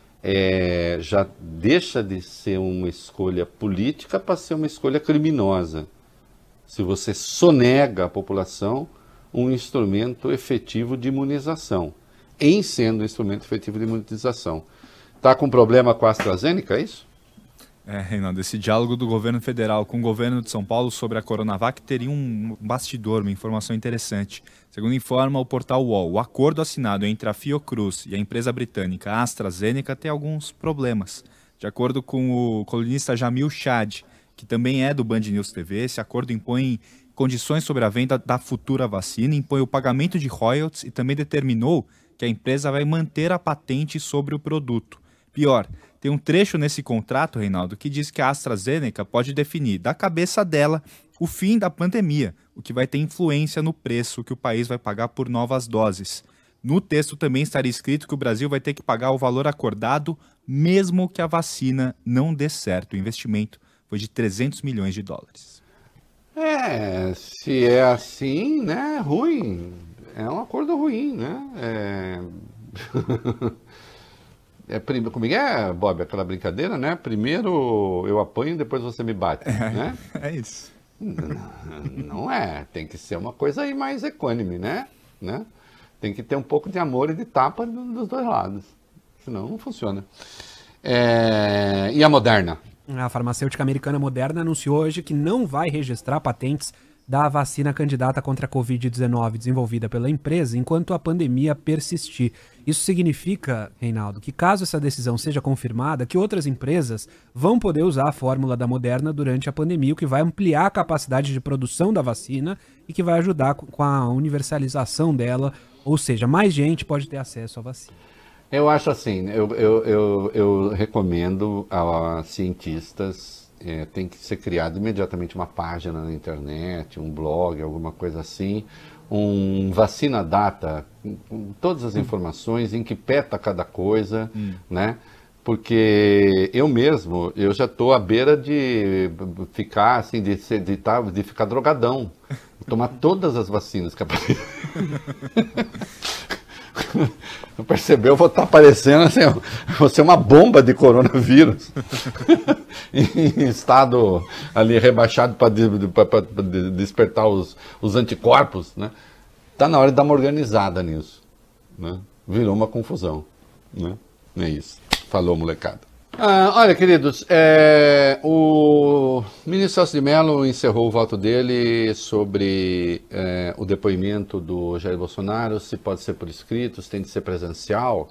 já deixa de ser uma escolha política para ser uma escolha criminosa. Se você sonega à população um instrumento efetivo de imunização, em sendo um instrumento efetivo de imunização. Está com problema com a AstraZeneca, é isso? Reinaldo, esse diálogo do governo federal com o governo de São Paulo sobre a Coronavac teria um bastidor, uma informação interessante. Segundo informa o portal UOL, o acordo assinado entre a Fiocruz e a empresa britânica AstraZeneca tem alguns problemas. De acordo com o colunista Jamil Chad, que também é do Band News TV, esse acordo impõe condições sobre a venda da futura vacina, impõe o pagamento de royalties e também determinou que a empresa vai manter a patente sobre o produto. Pior, tem um trecho nesse contrato, Reinaldo, que diz que a AstraZeneca pode definir da cabeça dela o fim da pandemia, o que vai ter influência no preço que o país vai pagar por novas doses. No texto também estaria escrito que o Brasil vai ter que pagar o valor acordado, mesmo que a vacina não dê certo. O investimento foi de 300 milhões de dólares. Se é assim, né, ruim. É um acordo ruim, né? Como é, Bob, aquela brincadeira, né? Primeiro eu apanho, depois você me bate, né? É isso. Não é, tem que ser uma coisa aí mais equânime, né? Tem que ter um pouco de amor e de tapa dos dois lados, senão não funciona. E a Moderna? A farmacêutica americana Moderna anunciou hoje que não vai registrar patentes da vacina candidata contra a Covid-19 desenvolvida pela empresa enquanto a pandemia persistir. Isso significa, Reinaldo, que caso essa decisão seja confirmada, que outras empresas vão poder usar a fórmula da Moderna durante a pandemia, o que vai ampliar a capacidade de produção da vacina e que vai ajudar com a universalização dela, ou seja, mais gente pode ter acesso à vacina. Eu acho assim, eu recomendo a cientistas, tem que ser criado imediatamente uma página na internet, um blog, alguma coisa assim, um vacina data, com todas as informações, em que peta cada coisa, né? Porque eu mesmo, eu já estou à beira de ficar assim, de ficar drogadão, tomar todas as vacinas que aparecem. Não percebeu? Eu vou estar aparecendo assim, vou ser uma bomba de coronavírus em estado ali rebaixado para despertar os anticorpos, né? Tá na hora de dar uma organizada nisso, né? Virou uma confusão, né? É isso. Falou, molecada. Olha, queridos, o ministro Celso de Mello encerrou o voto dele sobre o depoimento do Jair Bolsonaro, se pode ser por escrito, se tem de ser presencial.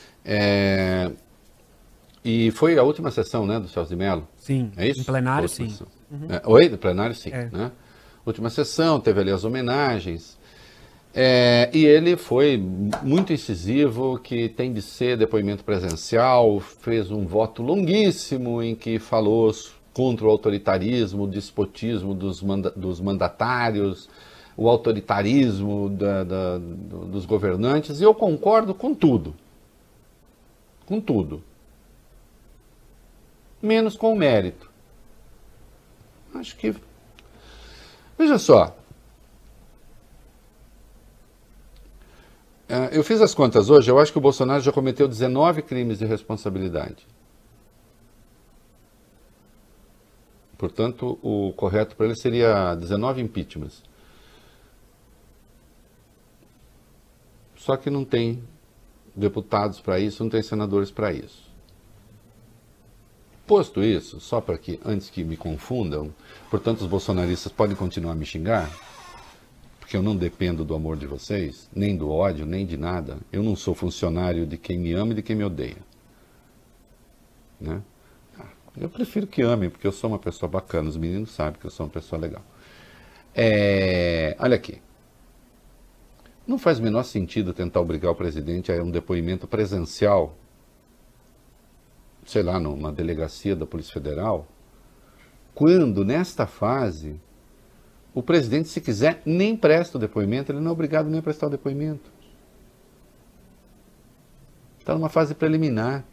E foi a última sessão, né, do Celso de Mello? Sim, é isso? em plenário, sim. Oi? No plenário, sim. Né? Última sessão, teve ali as homenagens. E ele foi muito incisivo que tem de ser depoimento presencial, fez um voto longuíssimo em que falou contra o autoritarismo, o despotismo dos mandatários, o autoritarismo dos governantes, e eu concordo com tudo. Com tudo. Menos com o mérito. Acho que... Veja só. Eu fiz as contas hoje, eu acho que o Bolsonaro já cometeu 19 crimes de responsabilidade. Portanto, o correto para ele seria 19 impeachments. Só que não tem deputados para isso, não tem senadores para isso. Posto isso, só para que, antes que me confundam, portanto os bolsonaristas podem continuar a me xingar, porque eu não dependo do amor de vocês, nem do ódio, nem de nada. Eu não sou funcionário de quem me ama e de quem me odeia. Né? Eu prefiro que amem, porque eu sou uma pessoa bacana. Os meninos sabem que eu sou uma pessoa legal. Olha aqui. Não faz o menor sentido tentar obrigar o presidente a um depoimento presencial, sei lá, numa delegacia da Polícia Federal, quando, nesta fase... O presidente, se quiser, nem presta o depoimento, ele não é obrigado nem a prestar o depoimento. Está numa fase preliminar.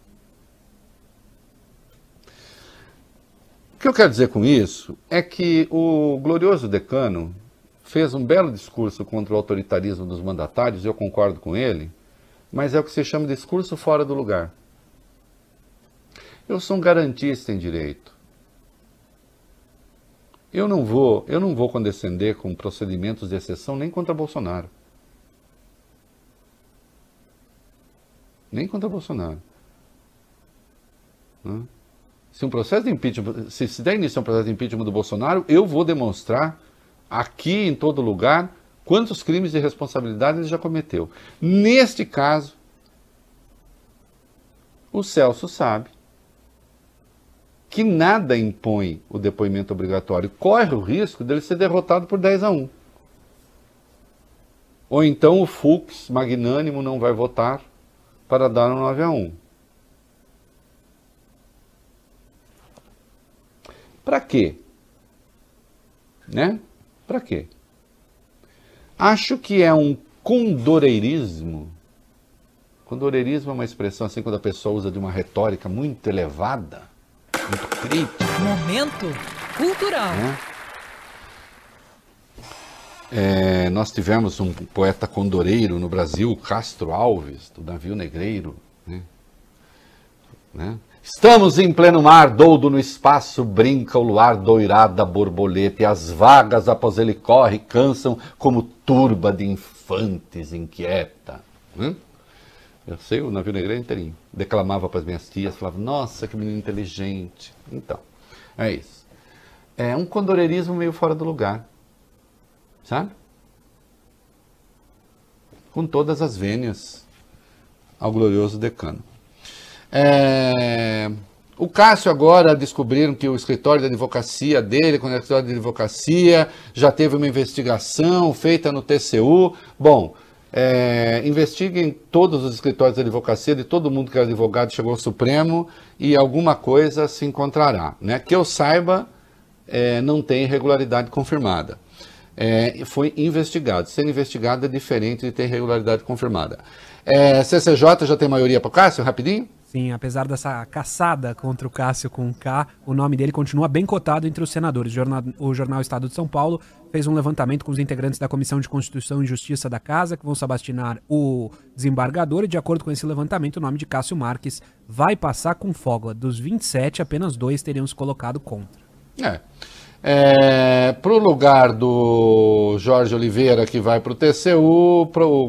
O que eu quero dizer com isso é que o glorioso decano fez um belo discurso contra o autoritarismo dos mandatários, eu concordo com ele, mas é o que se chama de discurso fora do lugar. Eu sou um garantista em direito. Eu não vou condescender com procedimentos de exceção nem contra Bolsonaro. Nem contra Bolsonaro. Se um processo de impeachment, se der início a um processo de impeachment do Bolsonaro, eu vou demonstrar aqui em todo lugar quantos crimes de responsabilidade ele já cometeu. Neste caso, o Celso sabe que nada impõe o depoimento obrigatório, corre o risco dele ser derrotado por 10-1. Ou então o Fux, magnânimo, não vai votar para dar um 9-1. Para quê? Né? Para quê? Acho que é um condoreirismo. Condoreirismo é uma expressão assim quando a pessoa usa de uma retórica muito elevada, muito crítica. Momento cultural. Nós tivemos um poeta condoreiro no Brasil, Castro Alves, do Navio Negreiro. Né? Estamos em pleno mar, doudo no espaço, brinca o luar doirada borboleta, e as vagas após ele corre cansam como turba de infantes inquieta. Eu sei o Navio Negreiro inteirinho. Declamava para as minhas tias, falava, nossa, que menino inteligente. Então, é isso. É um condoreirismo meio fora do lugar. sabe? Com todas as vênias ao glorioso decano. O Cássio agora descobriram que o escritório de advocacia dele, quando é o escritório de advocacia, já teve uma investigação feita no TCU. Bom, investiguem todos os escritórios de advocacia de todo mundo que é advogado, chegou ao Supremo, e alguma coisa se encontrará, né? Que eu saiba, não tem irregularidade confirmada. Foi investigado. Sendo investigado é diferente de ter irregularidade confirmada. CCJ já tem maioria para o Cássio, rapidinho? Sim, apesar dessa caçada contra o Cássio com K, o nome dele continua bem cotado entre os senadores. O jornal Estado de São Paulo fez um levantamento com os integrantes da Comissão de Constituição e Justiça da Casa, que vão sabastinar o desembargador, e de acordo com esse levantamento, o nome de Cássio Marques vai passar com folga. Dos 27, apenas 2 teriam se colocado contra. Para o lugar do Jorge Oliveira, que vai para o TCU,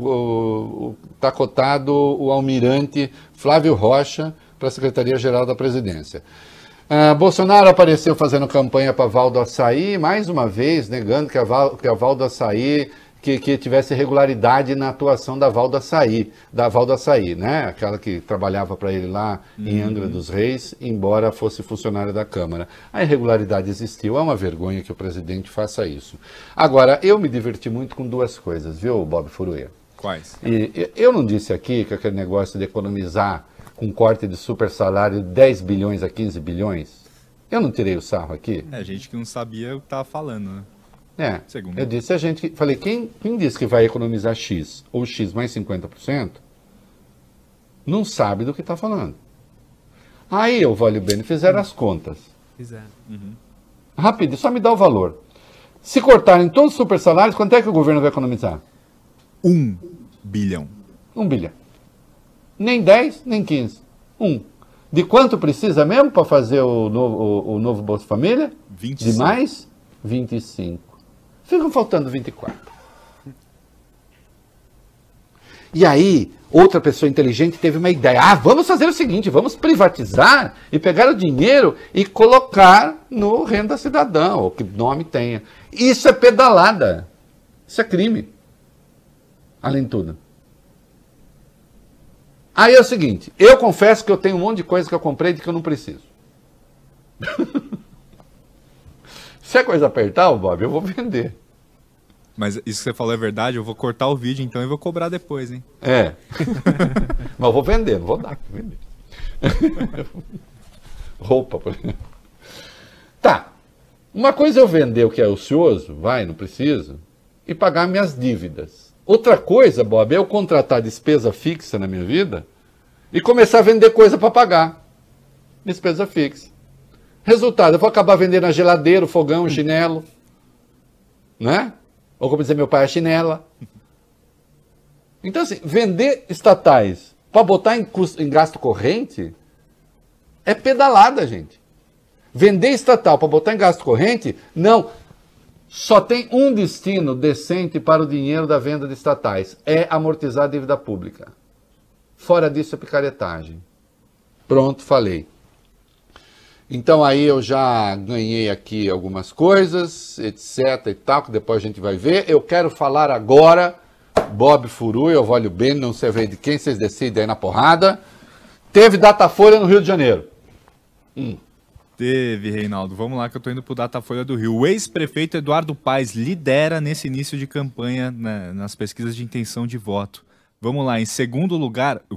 está cotado o almirante Flávio Rocha para a Secretaria-Geral da Presidência. Bolsonaro apareceu fazendo campanha para Val do Açaí, mais uma vez negando que a Val do Açaí, que tivesse irregularidade na atuação da Val do Açaí, né? Aquela que trabalhava para ele lá em Angra dos Reis, embora fosse funcionária da Câmara. A irregularidade existiu, é uma vergonha que o presidente faça isso. Agora, eu me diverti muito com 2 coisas, viu, Bob Furuia? Quais? E eu não disse aqui que aquele negócio de economizar com corte de super salário 10 bilhões a 15 bilhões? Eu não tirei o sarro aqui? Gente que não sabia o que estava falando, né? Segundo. Eu disse falei, quem disse que vai economizar X ou X mais 50%, não sabe do que está falando. Aí o Vale Bene fizeram as contas. Fizeram. Rápido, só me dá o valor. Se cortarem todos os super salários, quanto é que o governo vai economizar? 1 bilhão. 1 bilhão. Nem 10, nem 15. 1. De quanto precisa mesmo para fazer o novo Bolsa Família? 25. De mais? 25. Ficam faltando 24. E aí, outra pessoa inteligente teve uma ideia. Vamos fazer o seguinte, vamos privatizar e pegar o dinheiro e colocar no Renda Cidadã, ou que nome tenha. Isso é pedalada. Isso é crime. Além de tudo. Aí é o seguinte, eu confesso que eu tenho um monte de coisa que eu comprei de que eu não preciso. Se a coisa apertar, Bob, eu vou vender. Mas isso que você falou é verdade? Eu vou cortar o vídeo então e vou cobrar depois, hein? Mas eu vou vender, não vou dar. Vou vender. Roupa, por exemplo. Tá. Uma coisa é eu vender o que é ocioso, não preciso, e pagar minhas dívidas. Outra coisa, Bob, é eu contratar despesa fixa na minha vida e começar a vender coisa para pagar. Despesa fixa. Resultado, eu vou acabar vendendo a geladeira, o fogão, o chinelo, né? Ou como dizer meu pai, a chinela. Então, assim, vender estatais para botar em gasto corrente é pedalada, gente. Vender estatal para botar em gasto corrente, não. Só tem um destino decente para o dinheiro da venda de estatais. É amortizar a dívida pública. Fora disso é picaretagem. Pronto, falei. Então aí eu já ganhei aqui algumas coisas, etc e tal, que depois a gente vai ver. Eu quero falar agora, Bob Furuia, eu olho bem, não sei ver de quem, vocês decidem aí na porrada. Teve Datafolha no Rio de Janeiro. Teve, Reinaldo. Vamos lá que eu tô indo pro Datafolha do Rio. O ex-prefeito Eduardo Paes lidera nesse início de campanha, né, nas pesquisas de intenção de voto. Vamos lá, em segundo lugar, o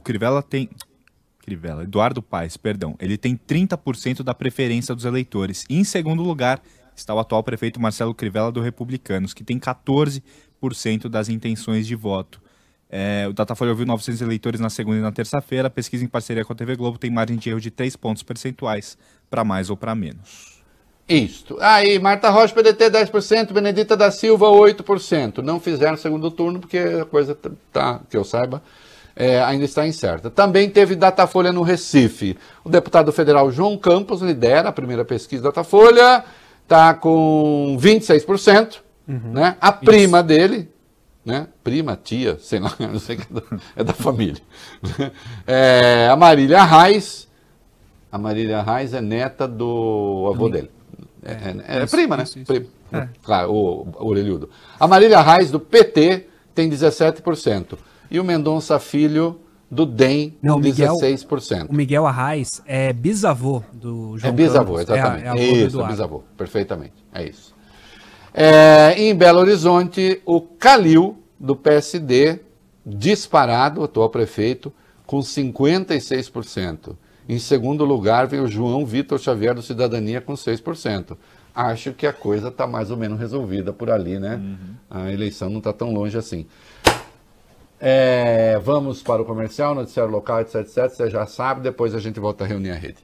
Eduardo Paes, perdão, ele tem 30% da preferência dos eleitores. E em segundo lugar está o atual prefeito Marcelo Crivella do Republicanos, que tem 14% das intenções de voto. O Datafolha ouviu 900 eleitores na segunda e na terça-feira. A pesquisa em parceria com a TV Globo tem margem de erro de 3 pontos percentuais, para mais ou para menos. Isto. Aí, Marta Rocha, PDT 10%, Benedita da Silva 8%. Não fizeram segundo turno porque a coisa tá, que eu saiba, ainda está incerta. Também teve Datafolha no Recife. O deputado federal João Campos lidera a primeira pesquisa Datafolha, está com 26%. Né? A prima dele, né? Prima, tia, sei lá, não sei, é da família. A Marília Reis. A Marília Reis é neta do avô dele. É prima, né? Isso. Claro, o orelhudo. A Marília Reis, do PT, tem 17%. E o Mendonça Filho, do DEM, com 16%. O Miguel Arraes é bisavô do João bisavô, Campos. exatamente. Isso, bisavô, perfeitamente. É isso. Em Belo Horizonte, o Calil, do PSD, disparado, atual prefeito, com 56%. Em segundo lugar, vem o João Vitor Xavier, do Cidadania, com 6%. Acho que a coisa está mais ou menos resolvida por ali, né? A eleição não está tão longe assim. Vamos para o comercial, noticiário local, etc, etc. Você já sabe, depois a gente volta a reunir a rede.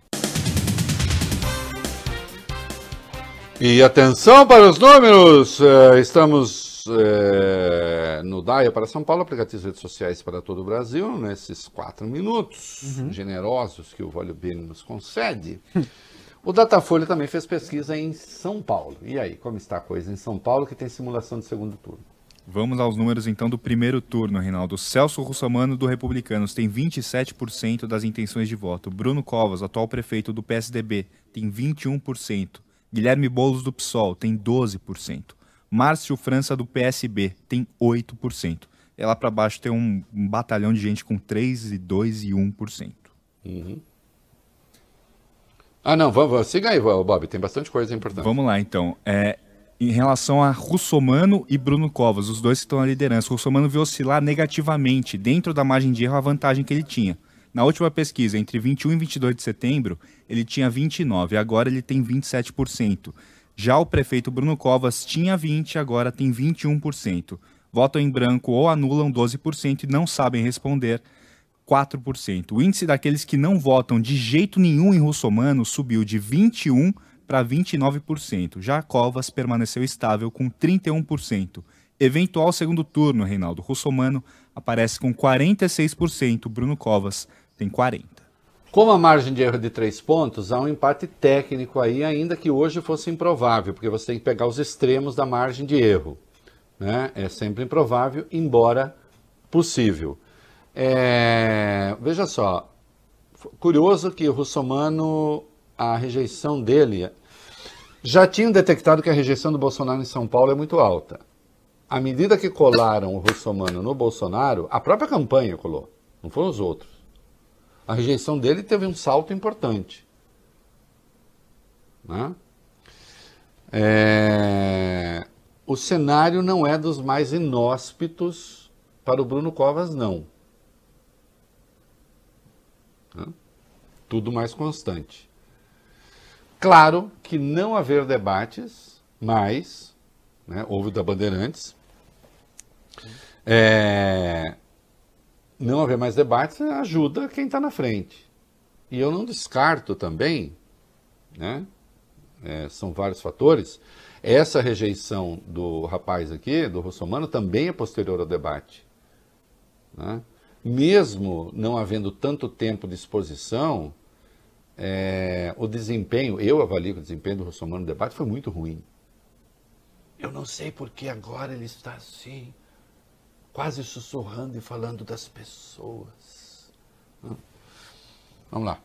E atenção para os números! Estamos no DAIA para São Paulo, aplicativos de redes sociais para todo o Brasil, nesses 4 minutos generosos que o Vale Bene nos concede. O Datafolha também fez pesquisa em São Paulo. E aí, como está a coisa em São Paulo, que tem simulação de segundo turno? Vamos aos números então do primeiro turno, Reinaldo. Celso Russomano, do Republicanos, tem 27% das intenções de voto. Bruno Covas, atual prefeito do PSDB, tem 21%. Guilherme Boulos, do PSOL, tem 12%. Márcio França, do PSB, tem 8%. E lá para baixo tem um batalhão de gente com 3%, 2% e 1%. Não, vamos, siga aí, Bob, tem bastante coisa importante. Vamos lá, então. Em relação a Russomano e Bruno Covas, os dois que estão na liderança, o Russomano viu oscilar negativamente dentro da margem de erro a vantagem que ele tinha. Na última pesquisa, entre 21 e 22 de setembro, ele tinha 29%, agora ele tem 27%. Já o prefeito Bruno Covas tinha 20%, agora tem 21%. Votam em branco ou anulam 12% e não sabem responder 4%. O índice daqueles que não votam de jeito nenhum em Russomano subiu de 21% para 29%. Já Covas permaneceu estável com 31%. Eventual segundo turno, Reinaldo. Russomano aparece com 46%, Bruno Covas tem 40%. Como a margem de erro é de 3 pontos, há um empate técnico aí, ainda que hoje fosse improvável, porque você tem que pegar os extremos da margem de erro, né? É sempre improvável, embora possível. Veja só, curioso que o Russomano, a rejeição dele, já tinham detectado que a rejeição do Bolsonaro em São Paulo é muito alta. À medida que colaram o Russomano no Bolsonaro, a própria campanha colou, não foram os outros. A rejeição dele teve um salto importante. Né? O cenário não é dos mais inóspitos para o Bruno Covas, não. Tudo mais constante. Claro que não haver debates, mas, né, houve o da Bandeirantes, não haver mais debates ajuda quem está na frente. E eu não descarto também, né, são vários fatores, essa rejeição do rapaz aqui, do Russomano, também é posterior ao debate. Né? Mesmo não havendo tanto tempo de exposição, o desempenho, eu avalio que o desempenho do Russomano no debate foi muito ruim. Eu não sei por que agora ele está assim, quase sussurrando e falando das pessoas. Vamos lá.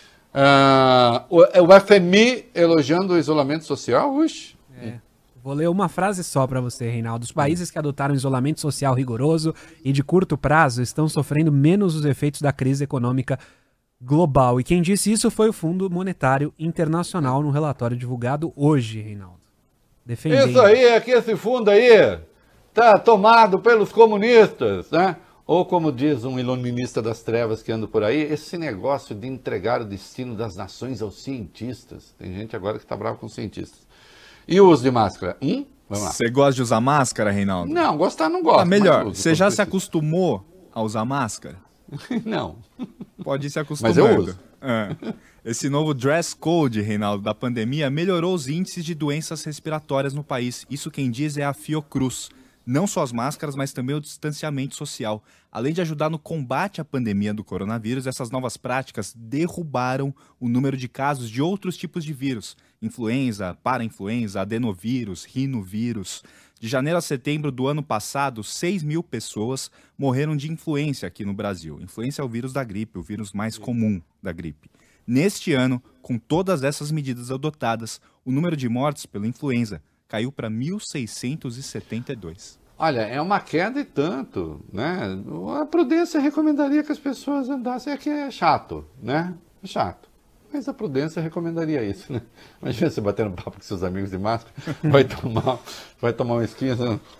O FMI elogiando o isolamento social, Vou ler uma frase só para você, Reinaldo. Os países que adotaram isolamento social rigoroso e de curto prazo estão sofrendo menos os efeitos da crise econômica global. E quem disse isso foi o Fundo Monetário Internacional no relatório divulgado hoje, Reinaldo. Defendendo. Isso aí, é que esse fundo aí está tomado pelos comunistas, né? Ou como diz um iluminista das trevas que anda por aí, esse negócio de entregar o destino das nações aos cientistas. Tem gente agora que está bravo com os cientistas. E o uso de máscara? Vamos lá. Você gosta de usar máscara, Reinaldo? Não, gostar não gosto. Melhor, você já se acostumou a usar máscara? Não. Pode ir se acostumando. Mas eu uso. Esse novo dress code, Reinaldo, da pandemia, melhorou os índices de doenças respiratórias no país. Isso quem diz é a Fiocruz. Não só as máscaras, mas também o distanciamento social. Além de ajudar no combate à pandemia do coronavírus, essas novas práticas derrubaram o número de casos de outros tipos de vírus. Influenza, parainfluenza, adenovírus, rinovírus. De janeiro a setembro do ano passado, 6 mil pessoas morreram de influenza aqui no Brasil. Influenza é o vírus da gripe, o vírus mais comum da gripe. Neste ano, com todas essas medidas adotadas, o número de mortes pela influenza caiu para 1.672. Olha, é uma queda e tanto, né? A prudência recomendaria que as pessoas andassem. É que é chato, né? É chato. Mas a prudência recomendaria isso, né? Imagina você batendo papo com seus amigos de máscara, vai tomar uma esquinha,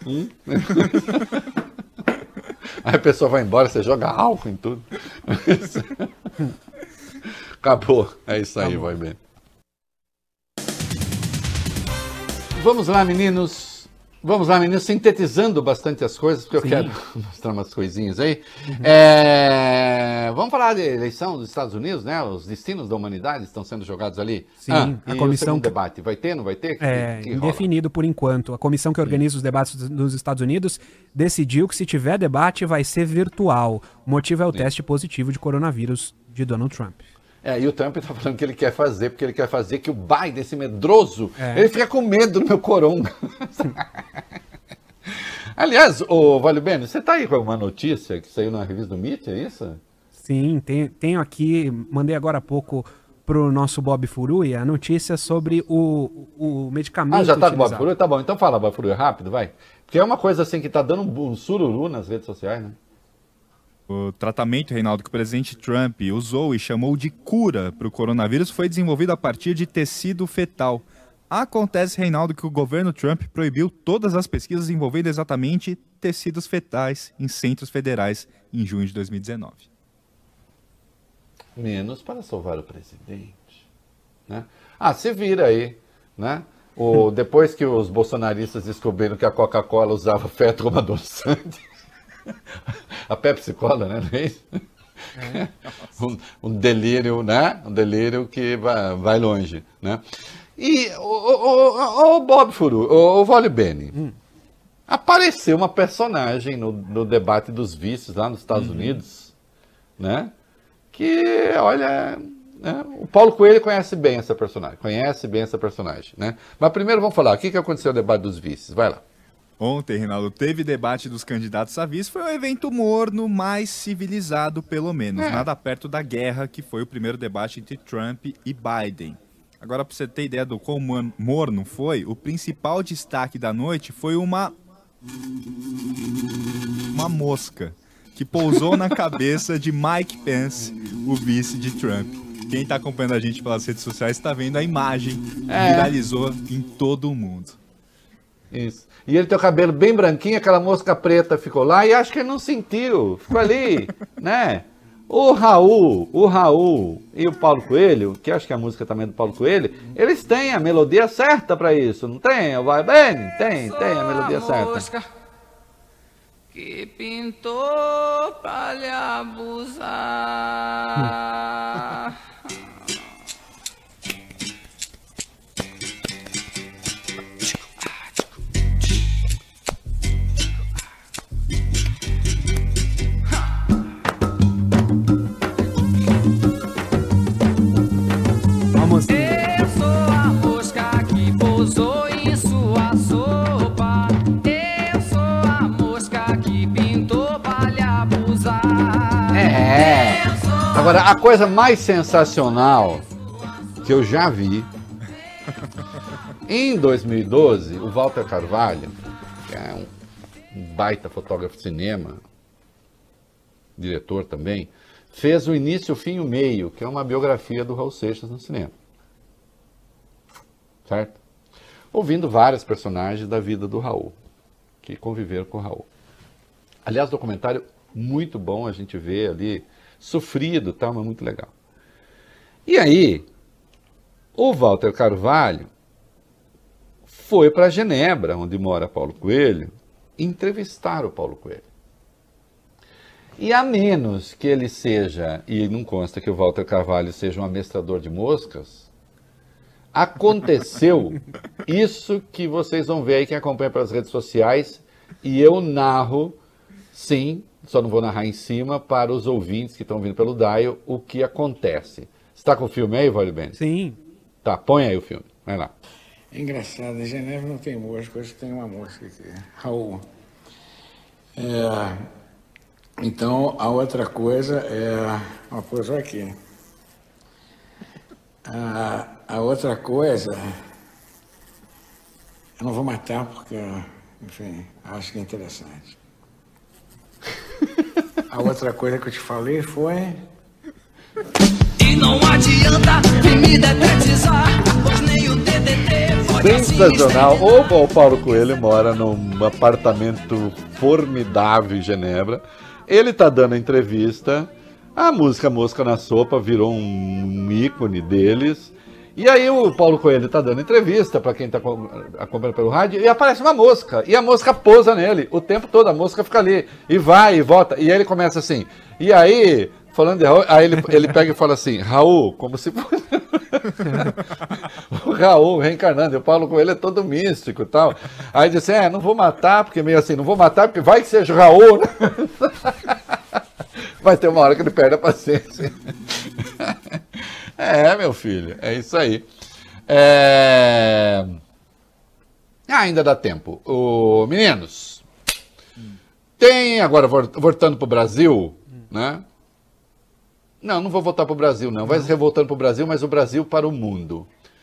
aí a pessoa vai embora, você joga álcool em tudo. Acabou. É isso aí, vai bem. Vamos lá, meninos. Sintetizando bastante as coisas, porque eu quero mostrar umas coisinhas aí. Vamos falar de eleição dos Estados Unidos, né? Os destinos da humanidade estão sendo jogados ali. Sim, a comissão... o segundo debate, vai ter, não vai ter? Que indefinido por enquanto. A comissão que organiza os debates nos Estados Unidos decidiu que se tiver debate vai ser virtual. O motivo é o teste positivo de coronavírus de Donald Trump. E o Trump está falando que ele quer fazer, porque ele quer fazer que o Biden, esse medroso, ele fica com medo do meu coronga. Aliás, Valio Bene, você está aí com uma notícia que saiu na revista do MIT, é isso? Sim, tenho aqui, mandei agora há pouco para o nosso Bob Furuya a notícia sobre o medicamento já está com o utilizado. Bob Furuya? Tá bom, então fala, Bob Furuya, rápido, vai. Porque é uma coisa assim que está dando um sururu nas redes sociais, né? O tratamento, Reinaldo, que o presidente Trump usou e chamou de cura para o coronavírus foi desenvolvido a partir de tecido fetal. Acontece, Reinaldo, que o governo Trump proibiu todas as pesquisas envolvendo exatamente tecidos fetais em centros federais em junho de 2019. Menos para salvar o presidente, né? Se vira aí, né? Depois que os bolsonaristas descobriram que a Coca-Cola usava feto como adoçante, a Pepsi Cola, né? Não é isso? Um delírio, né? Um delírio que vai longe, né? E o Bob Furu, o Valio Bene, apareceu uma personagem no debate dos vices lá nos Estados Unidos, né? Que, olha, né? O Paulo Coelho conhece bem essa personagem, né? Mas primeiro vamos falar, o que aconteceu no debate dos vices? Vai lá. Ontem, Reinaldo, teve debate dos candidatos a vice, foi um evento morno, mais civilizado pelo menos, nada perto da guerra que foi o primeiro debate entre Trump e Biden. Agora, para você ter ideia do quão morno foi, o principal destaque da noite foi uma mosca que pousou na cabeça de Mike Pence, o vice de Trump. Quem está acompanhando a gente pelas redes sociais está vendo a imagem, viralizou em todo o mundo. Isso. E ele tem o cabelo bem branquinho, aquela mosca preta ficou lá e acho que ele não sentiu, ficou ali, né? O Raul e o Paulo Coelho, que acho que a música também é do Paulo Coelho, eles têm a melodia certa para isso, não tem? Vai bem? Tem a melodia certa. Mosca que pintou pra lhe abusar. Eu sou a mosca que pousou em sua sopa. Eu sou a mosca que pintou pra lhe abusar. Agora, a coisa mais sensacional que eu já vi, em 2012, o Walter Carvalho, que é um baita fotógrafo de cinema, diretor também, fez o Início, o Fim e o Meio, que é uma biografia do Raul Seixas no cinema. Certo? Ouvindo vários personagens da vida do Raul, que conviveram com o Raul. Aliás, documentário muito bom, a gente vê ali, sofrido, tal, mas muito legal. E aí, o Walter Carvalho foi para Genebra, onde mora Paulo Coelho, entrevistar o Paulo Coelho. E a menos que ele seja, e não consta que o Walter Carvalho seja um amestrador de moscas, aconteceu isso que vocês vão ver aí, quem acompanha pelas redes sociais, e eu narro, sim, só não vou narrar em cima, para os ouvintes que estão vindo pelo dial, o que acontece. Você está com o filme aí, Valio Bene? Sim. Tá, põe aí o filme, vai lá. É engraçado, em Genebra não tem mosca, hoje tem uma mosca aqui, Raul. Então, a outra coisa é... Ó, pousou aqui. A outra coisa Eu não vou matar porque, enfim, acho que é interessante. A outra coisa que eu te falei foi... E não adianta me detetizar, pois nem o DDT pode assim Sensacional. O Paulo Coelho mora num apartamento formidável em Genebra. Ele tá dando a entrevista. A música Mosca na Sopa virou um ícone deles. E aí o Paulo Coelho tá dando entrevista para quem tá acompanhando pelo rádio e aparece uma mosca. E a mosca pousa nele. O tempo todo a mosca fica ali. E vai e volta. E aí ele começa assim. E aí, falando de Raul, aí ele pega e fala assim, Raul, como se fosse... o Raul reencarnando. E o Paulo Coelho é todo místico e tal. Aí diz assim, não vou matar, porque meio assim, não vou matar, porque vai que seja o Raul. Vai ter uma hora que ele perde a paciência. Meu filho, é isso aí. Ainda dá tempo. Meninos, tem agora, voltando para o Brasil, né? Não vou voltar para o Brasil, não. Vai se revoltando para o Brasil, mas o Brasil para o mundo.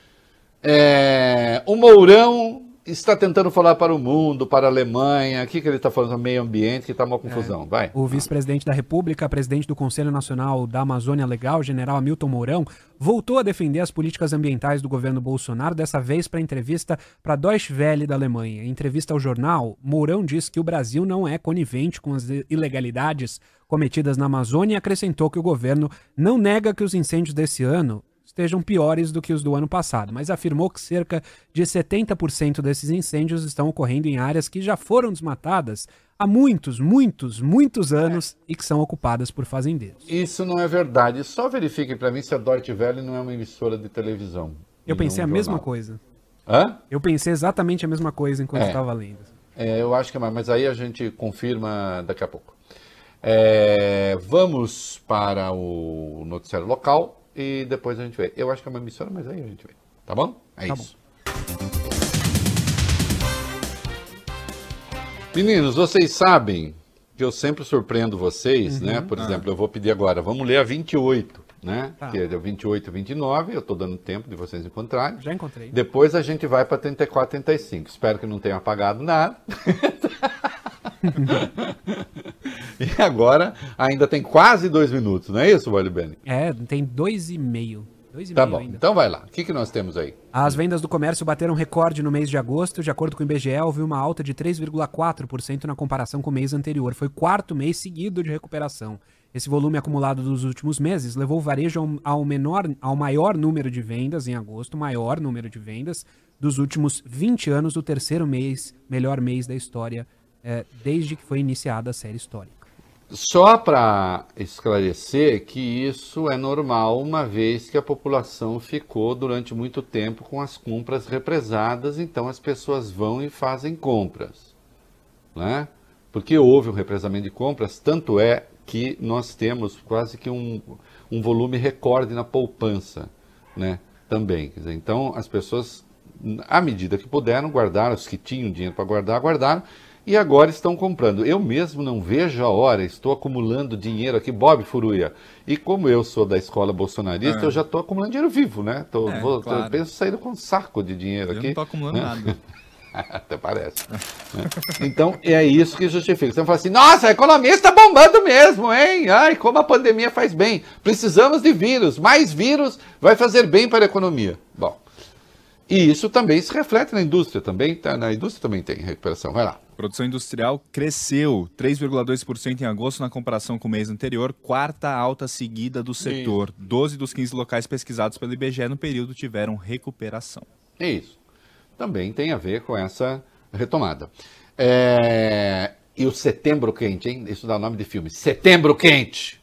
O Mourão está tentando falar para o mundo, para a Alemanha. O que ele está falando? Meio ambiente, que está uma confusão. Vai. O vice-presidente da República, presidente do Conselho Nacional da Amazônia Legal, general Hamilton Mourão, voltou a defender as políticas ambientais do governo Bolsonaro, dessa vez para entrevista para Deutsche Welle da Alemanha. Em entrevista ao jornal, Mourão disse que o Brasil não é conivente com as ilegalidades cometidas na Amazônia e acrescentou que o governo não nega que os incêndios desse ano estejam piores do que os do ano passado, mas afirmou que cerca de 70% desses incêndios estão ocorrendo em áreas que já foram desmatadas há muitos anos e que são ocupadas por fazendeiros. Isso não é verdade. Só verifiquem para mim se a Deutsche Welle não é uma emissora de televisão. Eu pensei a mesma coisa. Hã? Eu pensei exatamente a mesma coisa enquanto estava lendo. Eu acho que é mais, mas aí a gente confirma daqui a pouco. Vamos para o noticiário local. E depois a gente vê. Eu acho que é uma emissora, mas aí a gente vê. Tá bom? É isso. Bom. Meninos, vocês sabem que eu sempre surpreendo vocês, né? Por exemplo, eu vou pedir agora, vamos ler a 28, né? Tá. Que é 28 e 29, eu estou dando tempo de vocês encontrarem. Já encontrei. Depois a gente vai para 34, 35. Espero que não tenha apagado nada. E agora ainda tem quase 2 minutos, não é isso, Wally Bene? Tem 2,5. Tá bom, ainda. Então vai lá. O que nós temos aí? As vendas do comércio bateram recorde no mês de agosto. De acordo com o IBGE, houve uma alta de 3,4% na comparação com o mês anterior. Foi o 4º mês seguido de recuperação. Esse volume acumulado dos últimos meses levou o varejo ao maior número de vendas em agosto, maior número de vendas dos últimos 20 anos, do terceiro mês, melhor mês da história, desde que foi iniciada a série histórica. Só para esclarecer que isso é normal, uma vez que a população ficou durante muito tempo com as compras represadas, então as pessoas vão e fazem compras, né? Porque houve um represamento de compras, tanto é que nós temos quase que um volume recorde na poupança, né? Também. Quer dizer, então as pessoas, à medida que puderam, guardaram, os que tinham dinheiro para guardar, guardaram. E agora estão comprando. Eu mesmo não vejo a hora, estou acumulando dinheiro aqui, Bob Furuia. E como eu sou da escola bolsonarista, eu já estou acumulando dinheiro vivo, né? Claro. Eu penso sair com um saco de dinheiro aqui. Eu não estou acumulando nada. Até parece. Então, é isso que justifica. Você fala assim, nossa, a economia está bombando mesmo, hein? Ai, como a pandemia faz bem. Precisamos de vírus. Mais vírus vai fazer bem para a economia. Bom, e isso também se reflete na indústria. Na indústria também tem recuperação. Vai lá. Produção industrial cresceu 3,2% em agosto na comparação com o mês anterior, 4ª alta seguida do setor. 12 dos 15 locais pesquisados pelo IBGE no período tiveram recuperação. É isso. Também tem a ver com essa retomada. E o Setembro Quente, hein? Isso dá nome de filme. Setembro Quente!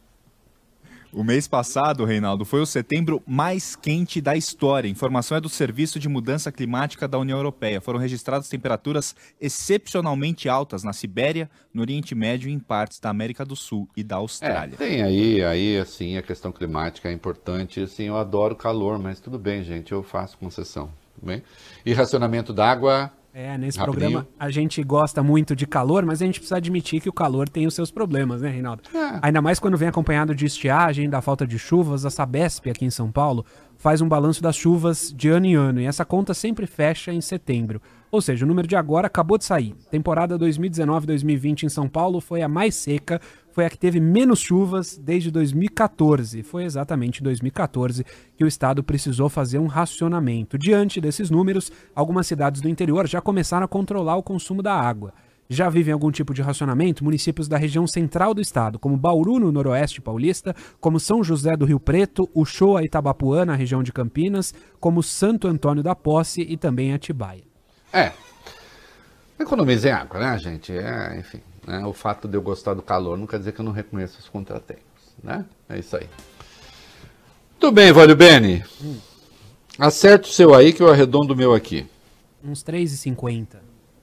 O mês passado, Reinaldo, foi o setembro mais quente da história. A informação é do Serviço de Mudança Climática da União Europeia. Foram registradas temperaturas excepcionalmente altas na Sibéria, no Oriente Médio e em partes da América do Sul e da Austrália. Tem aí, assim, a questão climática é importante. Assim, eu adoro calor, mas tudo bem, gente, eu faço concessão. Tudo bem? E racionamento d'água... Nesse rapidinho. programa a gente gosta muito de calor, mas a gente precisa admitir que o calor tem os seus problemas, né, Reinaldo? Ainda mais quando vem acompanhado de estiagem, da falta de chuvas. A Sabesp, aqui em São Paulo, faz um balanço das chuvas de ano em ano, e essa conta sempre fecha em setembro. Ou seja, o número de agora acabou de sair. Temporada 2019-2020 em São Paulo foi a mais seca, foi a que teve menos chuvas desde 2014. Foi exatamente em 2014 que o estado precisou fazer um racionamento. Diante desses números, algumas cidades do interior já começaram a controlar o consumo da água. Já vivem algum tipo de racionamento municípios da região central do estado, como Bauru, no noroeste paulista, como São José do Rio Preto, Uchoa e Itabapuã, na região de Campinas, como Santo Antônio da Posse e também Atibaia. Economizem água, né, gente? Enfim, né? O fato de eu gostar do calor não quer dizer que eu não reconheço os contratempos, né? É isso aí. Tudo bem, Vólio Bene. Acerte o seu aí que eu arredondo o meu aqui. Uns 3,50.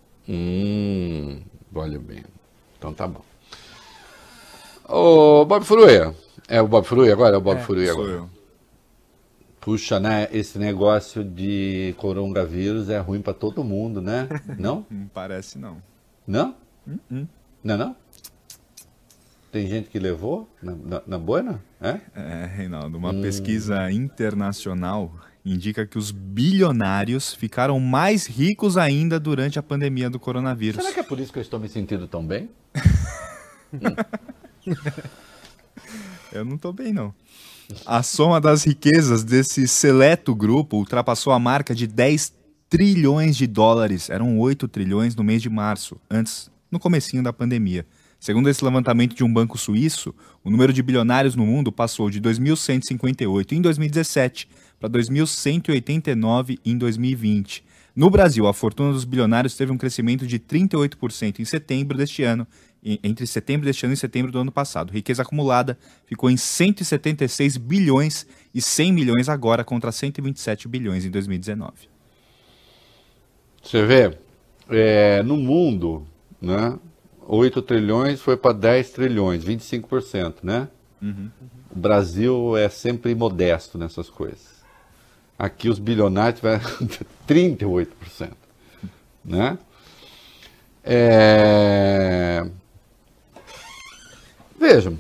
Vólio Bene. Então tá bom. Ô, Bob Furuia. É o Bob Furuia agora? É o Bob Furuia agora. Sou eu. Puxa, né? Esse negócio de coronavírus é ruim pra todo mundo, né? Não? Não parece, não. Não? Não? Tem gente que levou na boina? Reinaldo, uma pesquisa internacional indica que os bilionários ficaram mais ricos ainda durante a pandemia do coronavírus. Será que é por isso que eu estou me sentindo tão bem? Eu não tô bem, não. A soma das riquezas desse seleto grupo ultrapassou a marca de 10 trilhões de dólares. Eram 8 trilhões no mês de março, no comecinho da pandemia. Segundo esse levantamento de um banco suíço, o número de bilionários no mundo passou de 2.158 em 2017 para 2.189 em 2020. No Brasil, a fortuna dos bilionários teve um crescimento de 38% em setembro deste ano, entre setembro deste ano e setembro do ano passado. Riqueza acumulada ficou em 176 bilhões e 100 milhões agora contra 127 bilhões em 2019. Você vê, no mundo, né, 8 trilhões foi para 10 trilhões, 25%, né? O Brasil é sempre modesto nessas coisas. Aqui os bilionários tiveram 38%, né? Vejam,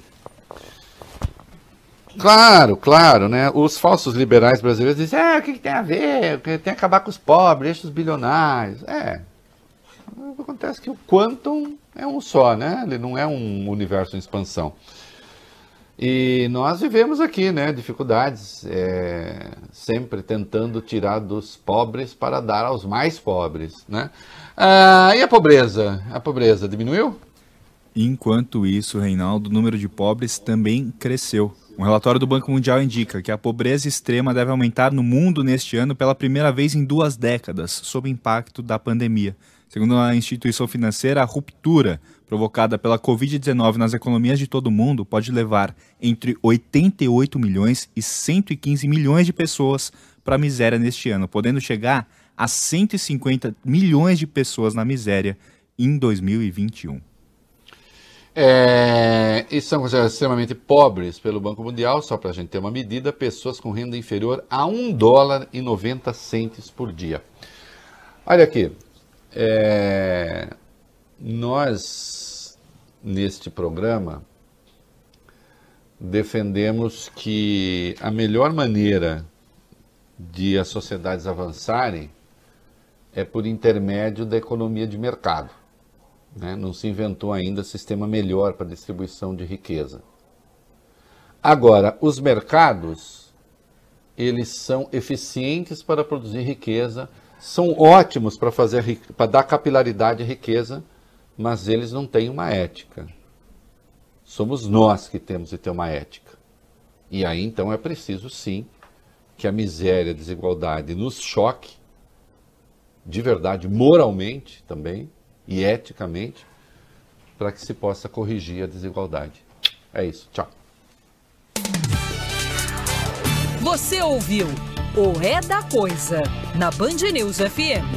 claro, né? Os falsos liberais brasileiros dizem, o que tem a ver? Tem que acabar com os pobres, deixa os bilionários. Acontece que o quantum é um só, né? Ele não é um universo em expansão. E nós vivemos aqui, né, dificuldades, sempre tentando tirar dos pobres para dar aos mais pobres, né? E a pobreza? A pobreza diminuiu? Enquanto isso, Reinaldo, o número de pobres também cresceu. Um relatório do Banco Mundial indica que a pobreza extrema deve aumentar no mundo neste ano pela primeira vez em 2 décadas, sob o impacto da pandemia. Segundo a instituição financeira, a ruptura provocada pela Covid-19 nas economias de todo o mundo pode levar entre 88 milhões e 115 milhões de pessoas para a miséria neste ano, podendo chegar a 150 milhões de pessoas na miséria em 2021. E são considerados extremamente pobres pelo Banco Mundial, só para a gente ter uma medida, pessoas com renda inferior a $1,90 por dia. Olha aqui, nós, neste programa, defendemos que a melhor maneira de as sociedades avançarem é por intermédio da economia de mercado. Né? Não se inventou ainda sistema melhor para distribuição de riqueza. Agora, os mercados, eles são eficientes para produzir riqueza, são ótimos para dar capilaridade à riqueza, mas eles não têm uma ética. Somos nós que temos de ter uma ética. E aí, então, é preciso, sim, que a miséria e a desigualdade nos choque, de verdade, moralmente também, e eticamente, para que se possa corrigir a desigualdade. É isso. Tchau. Você ouviu o É da Coisa, na Band News FM.